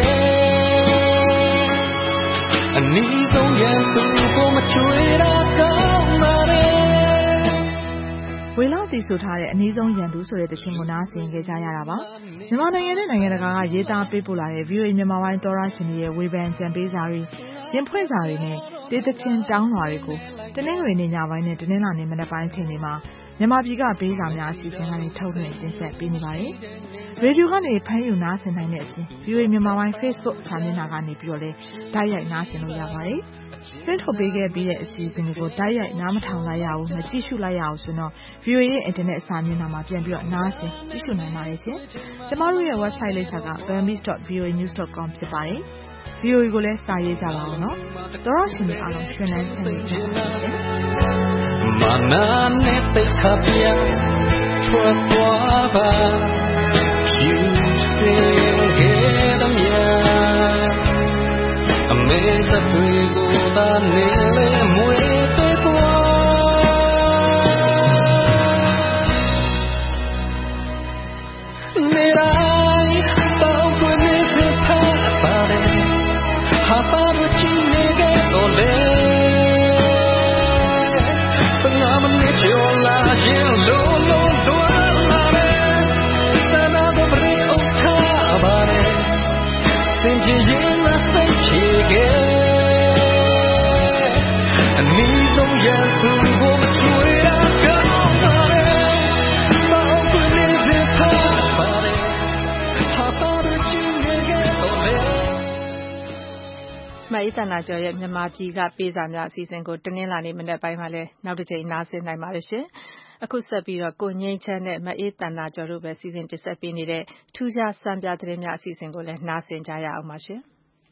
ani song yan tu ko ma chwe ra kaung mare ဝေလောက်တည်ဆိုထားတဲ့အနည်းဆုံးရန်သူဆိုတဲ့တခြင်းကိုနားဆင်ကြကြရတာပါမြန်မာနိုင်ငံနဲ့နိုင်ငံတကာကရေးသားပေးပို့လာတဲ့ VOA မြန်မာပိုင်းသောရရှင်တွေရဲ့ဝေဖန်ကြံပေးစာတွေရင်ဖွင့်စာတွေနဲ့တေးသချင်းတောင်းလွှာတွေကိုတနင်္ဂနွေနေ့ညပိုင်းနဲ့တနင်္လာနေ့မနက်ပိုင်းအချိန်တွေမှာမြန်မာပြည်ကပေးစာများအစီအစဉ်ကနေထုတ်လွှင့်တင်ဆက်ပေးနေပါတယ်။ရေဒီယိုကနေဖမ်းယူနားဆင်နိုင်တဲ့အပြင် VOA မြန်မာပိုင်း Facebook စာမျက်နှာကနေပြီးတော့လည်းတိုက်ရိုက်နားဆင်လို့ရပါတယ်။တင်ထုတ်ပေးခဲ့ပြီးတဲ့အစီအစဉ်တွေကိုတိုက်ရိုက်နားမထောင်လိုက်ရဘူးမကြည့်ရှုလိုက်ရအောင်ဆိုတော့ VOA ရဲ့ Internet စာမျက်နှာမှာပြန်ပြီးတော့နားဆင်ကြည့်ရှုနိုင်ပါတယ်ရှင်။ကျမတို့ရဲ့ website လိပ်စာက burmese.voanews.com ဖြစ်ပါတယ်။ VOA ကိုလည်းစာရေးကြပါဦးနော်။တော်ရရှင်တွေအားလုံးရှင်လန်းချမ်းမြေ့ကြပါစေရှင်။ Mana ne te kapia chua tua ba you say gedam ya amesa tuigo da nele muete kwa Nerai tao ko ne se pa pare ha pa chi ne ge ole Chola yendo lo amare sana ko break of tabare senje yena sai chige ani song yan tu ko chwe ra kaung mare sao ko ne se pa pare ha pa ru chi ne ge ole မအေးတနာကျော်ရဲ့မြန်မာပြည်ကပေးစာများအစီအစဉ်ကိုတနင်္လာနေ့မနက်ပိုင်းမှာလည်းနောက်တစ်ချိန်နားဆင်နိုင်ပါတယ်ရှင်။အခုဆက်ပြီးတော့ကိုငိမ့်ချမ်းနဲ့မအေးတနာကျော်တို့ပဲစီစဉ်တင်ဆက်ပေးနေတဲ့ထူးခြားစံပြသတင်းများအစီအစဉ်ကိုလည်းနားဆင်ကြရအောင်ပါရှင်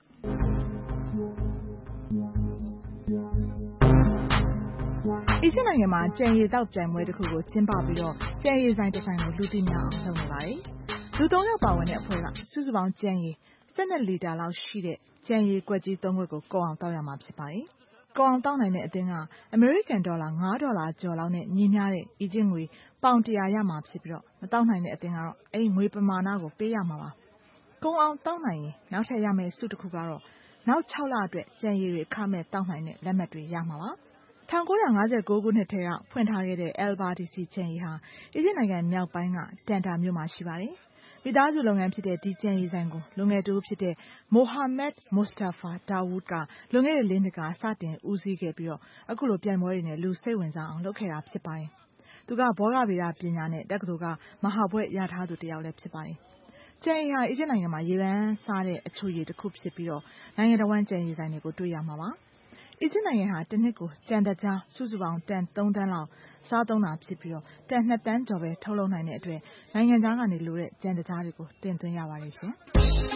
။အီဂျစ်နိုင်ငံမှာကြံရည်တောက်ပြိုင်ပွဲတစ်ခုကိုကျင်းပပြီးတော့ကြံရည်ဆိုင်တစ်ဆိုင်ကိုလူသိများအောင်လုပ်နေပါတယ်။လူ 3 ယောက်ပါဝင်တဲ့အဖွဲ့ကစုစုပေါင်းကြံရည်12 လီတာလောက်ရှိတဲ့ကြံရည်ကွက်ကြီး3ခွက်ကိုကောက်အောင်တောက်ရမှာဖြစ်ပါတယ်။ကောက်အောင်တောက်နိုင်တဲ့အသင်းကအမေရိကန်ဒေါ်လာ$5ကျော်လောက်နဲ့ညီမျှတဲ့အီဂျစ်ငွေပေါင်100ရမှာဖြစ်ပြီးတော့မတောက်နိုင်တဲ့အသင်းကတော့အဲ့ဒီငွေပမာဏကိုပေးရမှာပါ။ကောက်အောင်တောက်နိုင်ရင်နောက်ထပ်ရမယ့်ဆုတစ်ခုကတော့နောက်6လအတွက်ကြံရည်တွေအခမဲ့တောက်နိုင်တဲ့လက်မှတ်တွေရမှာပါ။1959ခုနှစ်ထဲကဖွင့်ထားခဲ့တဲ့ El-Bardisi ကြံရည်ဟာအီဂျစ်နိုင်ငံမြောက်ပိုင်းကတန်တာမြို့မှာရှိပါတယ်။မိသားစုလုပ်ငန်းဖြစ်တဲ့ဒီကြံရည်ဆိုင်ကိုလူငယ်တူဖြစ်တဲ့ Mohammed Mustafa Dawood ကလွန်ခဲ့တဲ့4 နှစ်ကစတင်ဦးစီးခဲ့ပြီးတော့အခုလိုပြိုင်ပွဲတွေနဲ့လူစိတ်ဝင်စားအောင်လုပ်ခဲ့တာဖြစ်ပါတယ်။သူကဘောဂဗေဒပညာနဲ့တက္ကသိုလ်ကမဟာဘွဲ့ရထားသူတစ်ယောက်လည်းဖြစ်ပါတယ်။ကြံရည်ဟာအီဂျစ်နိုင်ငံမှာရေပန်းစားတဲ့အချိုရည်တစ်ခုဖြစ်ပြီးတော့နိုင်ငံတော်ဝန်ကြံရည်ဆိုင်တွေကိုတွေ့ရမှာပါ။အီဂျစ်နိုင်ငံဟာတစ်နှစ်ကိုကြံတကြားစုစုပေါင်းတန်3 တန်းလောက်စားသုံးတာဖြစ်ပြီးတော့တန်2 တန်းကျော်ပဲထုတ်လုပ်နိုင်တဲ့အတွက်နိုင်ငံသားကနေလိုတဲ့ကြံတကြားတွေကိုတင်သွင်းရပါတယ်ရှင်။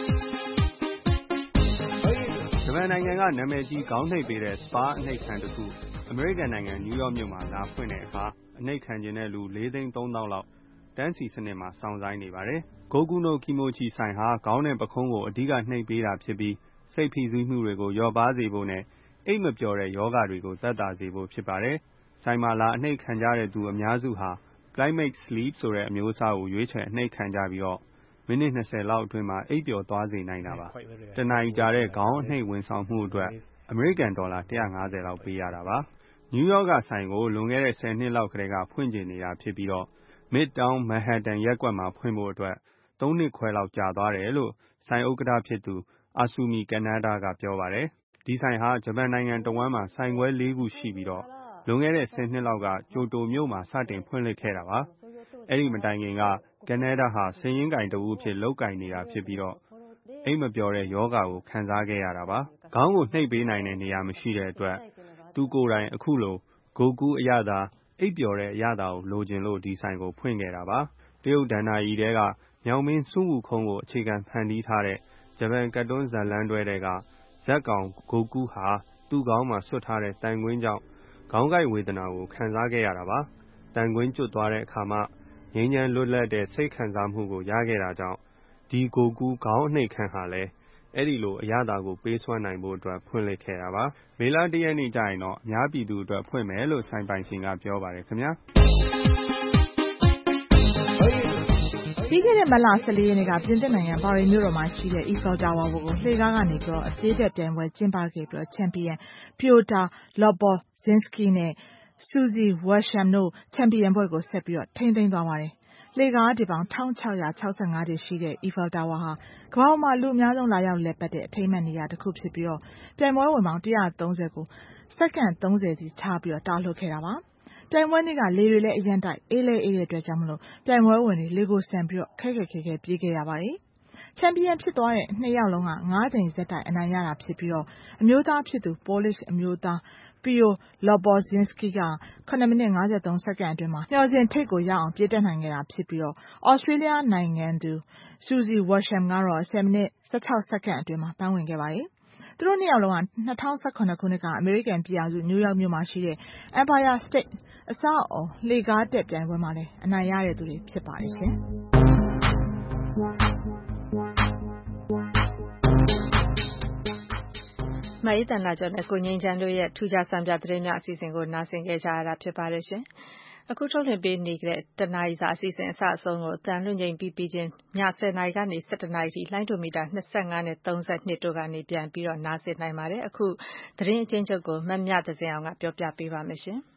ဂျပန်နိုင်ငံကနာမည်ကြီးခေါင်းနှိပ်ပေးတဲ့စပါအနှိပ်ခံတစ်ခုအမေရိကန်နိုင်ငံနယူးယောက်မြို့မှာလာဖွင့်တဲ့အခါအနှိပ်ခံခြင်းတဲ့လူ4,300,000 လောက်တန်းစီစနစ်မှာစောင့်ဆိုင်းနေပါတယ်။ Goku no Kimochi ဆိုင်ဟာခေါင်းနဲ့ပခုံးကိုအဓိကနှိပ်ပေးတာဖြစ်ပြီးစိတ်ဖိစီးမှုတွေကိုလျော့ပါးစေဖို့နဲ့အိပ်မပျော်တဲ့ယောဂတွေကိုသက်သာစေဖို့ဖြစ်ပါတယ်။ဆိုင်မှာလာအနှိပ်ခံကြတဲ့သူအများစုဟာ Climate Sleep ဆိုတဲ့အမျိုးအစားကိုရွေးချယ်အနှိပ်ခံကြပြီးတော့မိနစ်20လောက်အတွင်းမှာအိပ်ပျော်သွားစေနိုင်တာပါ။တစ်နာရီကြာတဲ့ခေါင်းအနှိပ်ဝန်ဆောင်မှုအတွက်အမေရိကန်ဒေါ်လာ150လောက်ပေးရတာပါ။ နယူးယောက်ကဆိုင်ကိုလွန်ခဲ့တဲ့10နှစ်လောက်ကတည်းကဖွင့်ချင်နေတာဖြစ်ပြီးတော့ Midtown Manhattan ရပ်ကွက်မှာဖွင့်ဖို့အတွက်3နှစ်ခွဲလောက်ကြာသွားတယ်လို့ဆိုင်ဥက္ကဋ္ဌဖြစ်သူ Asumi Kanada ကပြောပါတယ်။ဒီဆိုင်ဟာဂျပန်နိုင်ငံတဝန်းမှာဆိုင်ခွဲ4ခုရှိပြီးတော့လွန်ခဲ့တဲ့10နှစ်လောက်ကကျိုတိုမြို့မှာစတင်ဖွင့်လှစ်ခဲ့တာပါ။အဲဒီမတိုင်ခင်ကKanada ဟာစာရင်းကိုင်တဦးအဖြစ်လုပ်ကိုင်နေတာဖြစ်ပြီးတော့အိပ်မပျော်တဲ့ယောဂါကိုခံစားခဲ့ရတာပါ။ခေါင်းကိုနှိပ်ပေးနိုင်တဲ့နေရာမရှိတဲ့အတွက်သူကိုယ်တိုင်အခုလိုဂိုကူးအရသာအိပ်ပျော်တဲ့အရသာကိုလိုချင်လို့ဒီဆိုင်ကိုဖွင့်ခဲ့တာပါ။တရုတ်ဒဏ္ဍာရီထဲကမြောင်မင်းစွန့်ဝူခုံးကိုအခြေခံဖန်တီးထားတဲ့ဂျပန်ကတ်တွန်းဇာတ်လမ်းတွဲတွေကဇက်ကောင်ဂိုကူးဟာသူ့ခေါင်းမှာစွပ်ထားတဲ့တန်ကွင်းကြောင့်ခေါင်းကိုက်ဝေဒနာကိုခံစားခဲ့ရတာပါ။တန်ကွင်းကျွတ်သွားတဲ့အခါမှငြိမ်းချမ်းလွတ်လပ်တဲ့စိတ်ခံစားမှုကိုရခဲ့တာကြောင့်ဒီဂိုကူးခေါင်းအနှိပ်ခန်းဟာလည်းအဲဒီလိုအရသာကိုပေးစွမ်းနိုင်ဖို့အတွက်ဖွင့်လှစ်ခဲ့တာပါ။မေလ1ရက်နေ့ကျရင်တော့အများပြည်သူအတွက်ဖွင့်မယ်လို့ဆိုင်ပိုင်ရှင်ကပြောပါတယ်ခင်ဗျာ။ပြီးခဲ့တဲ့မတ်လ14ရက်နေ့ကပြင်သစ်နိုင်ငံပါရီမြို့တော်မှာရှိတဲ့ Eiffel Tower ကိုလှေကားကနေပြီးတော့အပြေးတက်ပြိုင်ပွဲကျင်းပခဲ့ပြီးတော့ချန်ပီယံ Piotr Lobozhinsky နဲ့ Susie Washam တို့ချန်ပီယံဘွဲ့ကိုဆက်ပြီးတော့ထိန်းသိမ်းသွားပါတယ်။လှေကားဒီပေါင်း1665တိရှိတဲ့ Eiffel Tower ဟာကမ္ဘာပေါ်မှာလူအများဆုံးလာရောက်လည်ပတ်တဲ့အထိမ်းအမှတ်နေရာတစ်ခုဖြစ်ပြီးတော့ပြိုင်ပွဲဝင်ပေါင်း130ကိုစက္ကန့်30စီခြားပြီးတော့တားလွှတ်ခဲ့တာပါ။ပြိုင်ပွဲနေ့ကလေတွေလည်းအရန်တိုက်အေးလဲအေးတဲ့အတွက်ကြောင့်မလို့ပြိုင်ပွဲဝင်တွေလေကိုဆန်ပြီးတော့ခဲပြေးခဲ့ရပါတယ်။ချန်ပီယံဖြစ်သွားတဲ့2ယောက်လုံးက9ချိန်ဆက်တိုက်အနိုင်ရတာဖြစ်ပြီးတော့အမျိုးသားဖြစ်သူ Polish အမျိုးသားPiotr Lobozhinsky က9မိနစ်53စက္ကန့်အတွင်းမှာမျှော်စင်ထိပ်ကိုရောက်အောင်ပြေးတက်နိုင်ခဲ့တာဖြစ်ပြီးတော့ Australia နိုင်ငံသူ Susie Washam ကတော့10မိနစ်16စက္ကန့်အတွင်းမှာပန်းဝင်ခဲ့ပါတယ်။သူတို့2ယောက်လုံးက2018ခုနှစ်ကအမေရိကန်ပြည်ထောင်စုနယူးယောက်မြို့မှာရှိတဲ့ Empire State အဆောက်အအုံလှေကားတက်ပြိုင်ပွဲမှာလည်းအနိုင်ရတဲ့သူတွေဖြစ်ပါတယ်ရှင်။မအေးတန်လာကျော်နဲ့ကိုငိမ့်ချမ်းတို့ရဲ့ထူးခြားစံပြသတင်းများအစီအစဉ်ကိုနားဆင်ခဲ့ကြရတာဖြစ်ပါတယ်ရှင်။အခုထုတ်လွှင့်ပေးနေတဲ့တနာရီစာအစီအစဉ်အစအဆုံးကိုတန်လွှင့်ချိန်ပြီးချင်းည10:00နာရီကနေ17:00နာရီထိလိုင်းဒိုမီတာ25နဲ့32တို့ကနေပြန်ပြီးတော့နားဆင်နိုင်ပါတယ်။အခုသတင်းအကျဉ်းချုပ်ကိုမမြသဇင်အောင်ကပြောပြပေးပါမယ်ရှင်။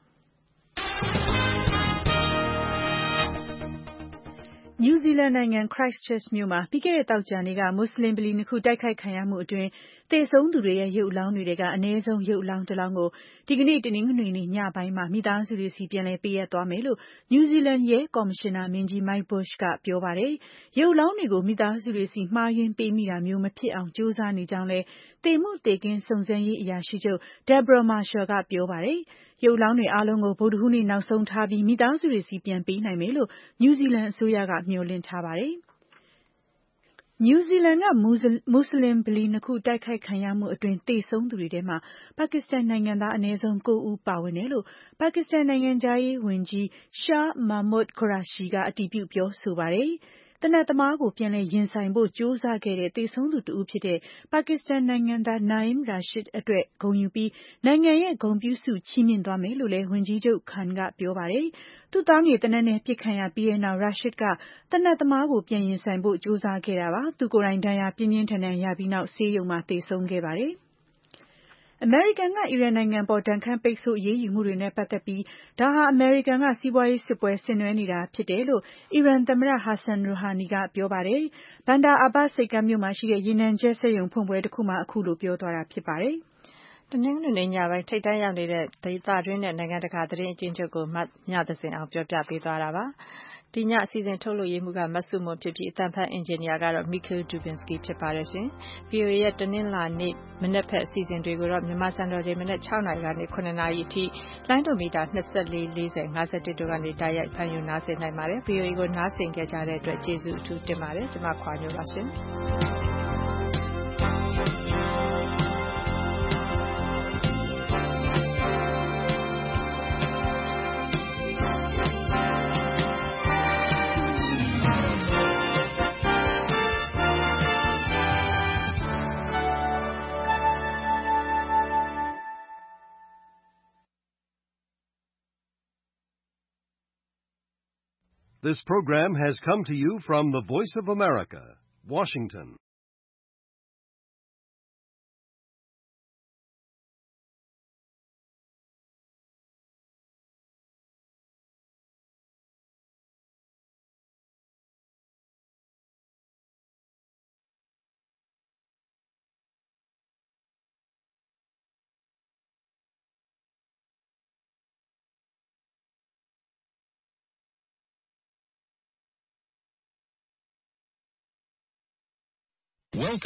နယူးဇီလန်နိုင်ငံ Christchurch မြို့မှာပြီးခဲ့တဲ့သောကြာနေ့ကမွတ်စလင်ဗလီ2ခုတိုက်ခိုက်ခံရမှုအတွင်းသေဆုံးသူတွေရဲ့ရုပ်အလောင်းတွေကအနည်းဆုံးရုပ်အလောင်းတစ်လောင်းကိုဒီကနေ့တနင်္ဂနွေနေ့ညပိုင်းမှာမိသားစုတွေစီပြန်လည်ပေးအပ်သွားမယ်လို့နယူးဇီလန်ရဲကော်မရှင်နာမင်းကြီး Mike Bush ကပြောပါတယ်။ရုပ်အလောင်းတွေကိုမိသားစုတွေစီမှားယွင်းပေးမိတာမျိုးမဖြစ်အောင်ကြိုးစားနေကြောင်းလဲသေမှုသေခင်းစုံစမ်းရေးအရာရှိချုပ် Deborah Marshall ကပြောပါတယ်။ရုပ်အလောင်းတွေအားလုံးကိုဗုဒ္ဓဟူးနေ့နောက်ဆုံးထားပြီးမိသားစုတွေစီပြန်ပေးနိုင်မယ်လို့နယူးဇီလန်အစိုးရကမျှော်လင့်ထားပါတယ်။နယူးဇီလန်ကမွတ်စလင်ဗလီ2ခုတိုက်ခိုက်ခံရမှုအတွင်းသေဆုံးသူတွေထဲမှာပါကစ္စတန်နိုင်ငံသားအနည်းဆုံး9ဦးပါဝင်တယ်လို့ပါကစ္စတန်နိုင်ငံခြားရေးဝန်ကြီး Shah Mahmood Qureshi ကအတည်ပြုပြောဆိုပါတယ်။သေနတ်သမားကိုပြန်လည်ရင်ဆိုင်ဖို့ကြိုးစားခဲ့တဲ့သေဆုံးသူတဦးဖြစ်တဲ့ပါကစ္စတန်နိုင်ငံသား Naeem Rashid အတွက်ဂုဏ်ယူပြီးနိုင်ငံရဲ့ဂုဏ်ပြုဆုချီးမြှင့်သွားမယ်လို့လည်းဝန်ကြီးချုပ် Khan ကပြောပါတယ်။သူ့သားငယ်သေနတ်နဲ့ပစ်ခံရပြီးတဲ့နောက် Rashid ကသေနတ်သမားကိုပြန်ရင်ဆိုင်ဖို့ကြိုးစားခဲ့တာပါ။သူကိုယ်တိုင်ဒဏ်ရာပြင်းပြင်းထန်ထန်ရပြီးနောက်ဆေးရုံမှာသေဆုံးခဲ့ပါတယ်။အမေရိကန်ကအီရန်နိုင်ငံပေါ်ဒဏ်ခတ်ပိတ်ဆို့အရေးယူမှုတွေနဲ့ပတ်သက်ပြီးဒါဟာအမေရိကန်ကစီးပွားရေးစစ်ပွဲဆင်နွှဲနေတာဖြစ်တယ်လို့အီရန်သမ္မတ Hassan Rouhani ကပြောပါတယ်။ Bandar Abbas ဆိပ်ကမ်းမြို့မှာရှိတဲ့ရေနံချက်စက်ရုံဖွင့်ပွဲတစ်ခုမှာအခုလိုပြောသွားတာဖြစ်ပါတယ်။တနင်္ဂနွေနေ့ညပိုင်းထိပ်တန်းရောက်နေတဲ့ဒေသတွင်းနဲ့နိုင်ငံတကာသတင်းအကျဉ်းချုပ်ကိုမြသဇင်အောင်ပြောပြပေးသွားတာပါ။ဒီညအစီအစဉ်ထုတ်လို့ရေးမှုကမဆုမွန်ဖြစ်ပြီးအတန်ဖတ်အင်ဂျင်နီယာကတော့ Mikhail Dubinsky ဖြစ်ပါတယ်ရှင်။ VOA ရဲ့တနင်္လာနေ့မနက်ဖက်အစီအစဉ်တွေကိုတော့မြန်မာစံတော်ချိန်မနက်6:00နာရီကနေ9:00နာရီအထိလိုင်းဒိုမီတာ24 40 51တို့ကနေတိုက်ရိုက်ဖန်ယူနားဆင်နိုင်ပါတယ်။ VOA ကိုနားဆင်ကြတဲ့အတွက်ကျေးဇူးအထူးတင်ပါတယ်။ကျွန်မခွာညိုပါရှင်။ This program has come to you from the Voice of America, Washington. Welcome.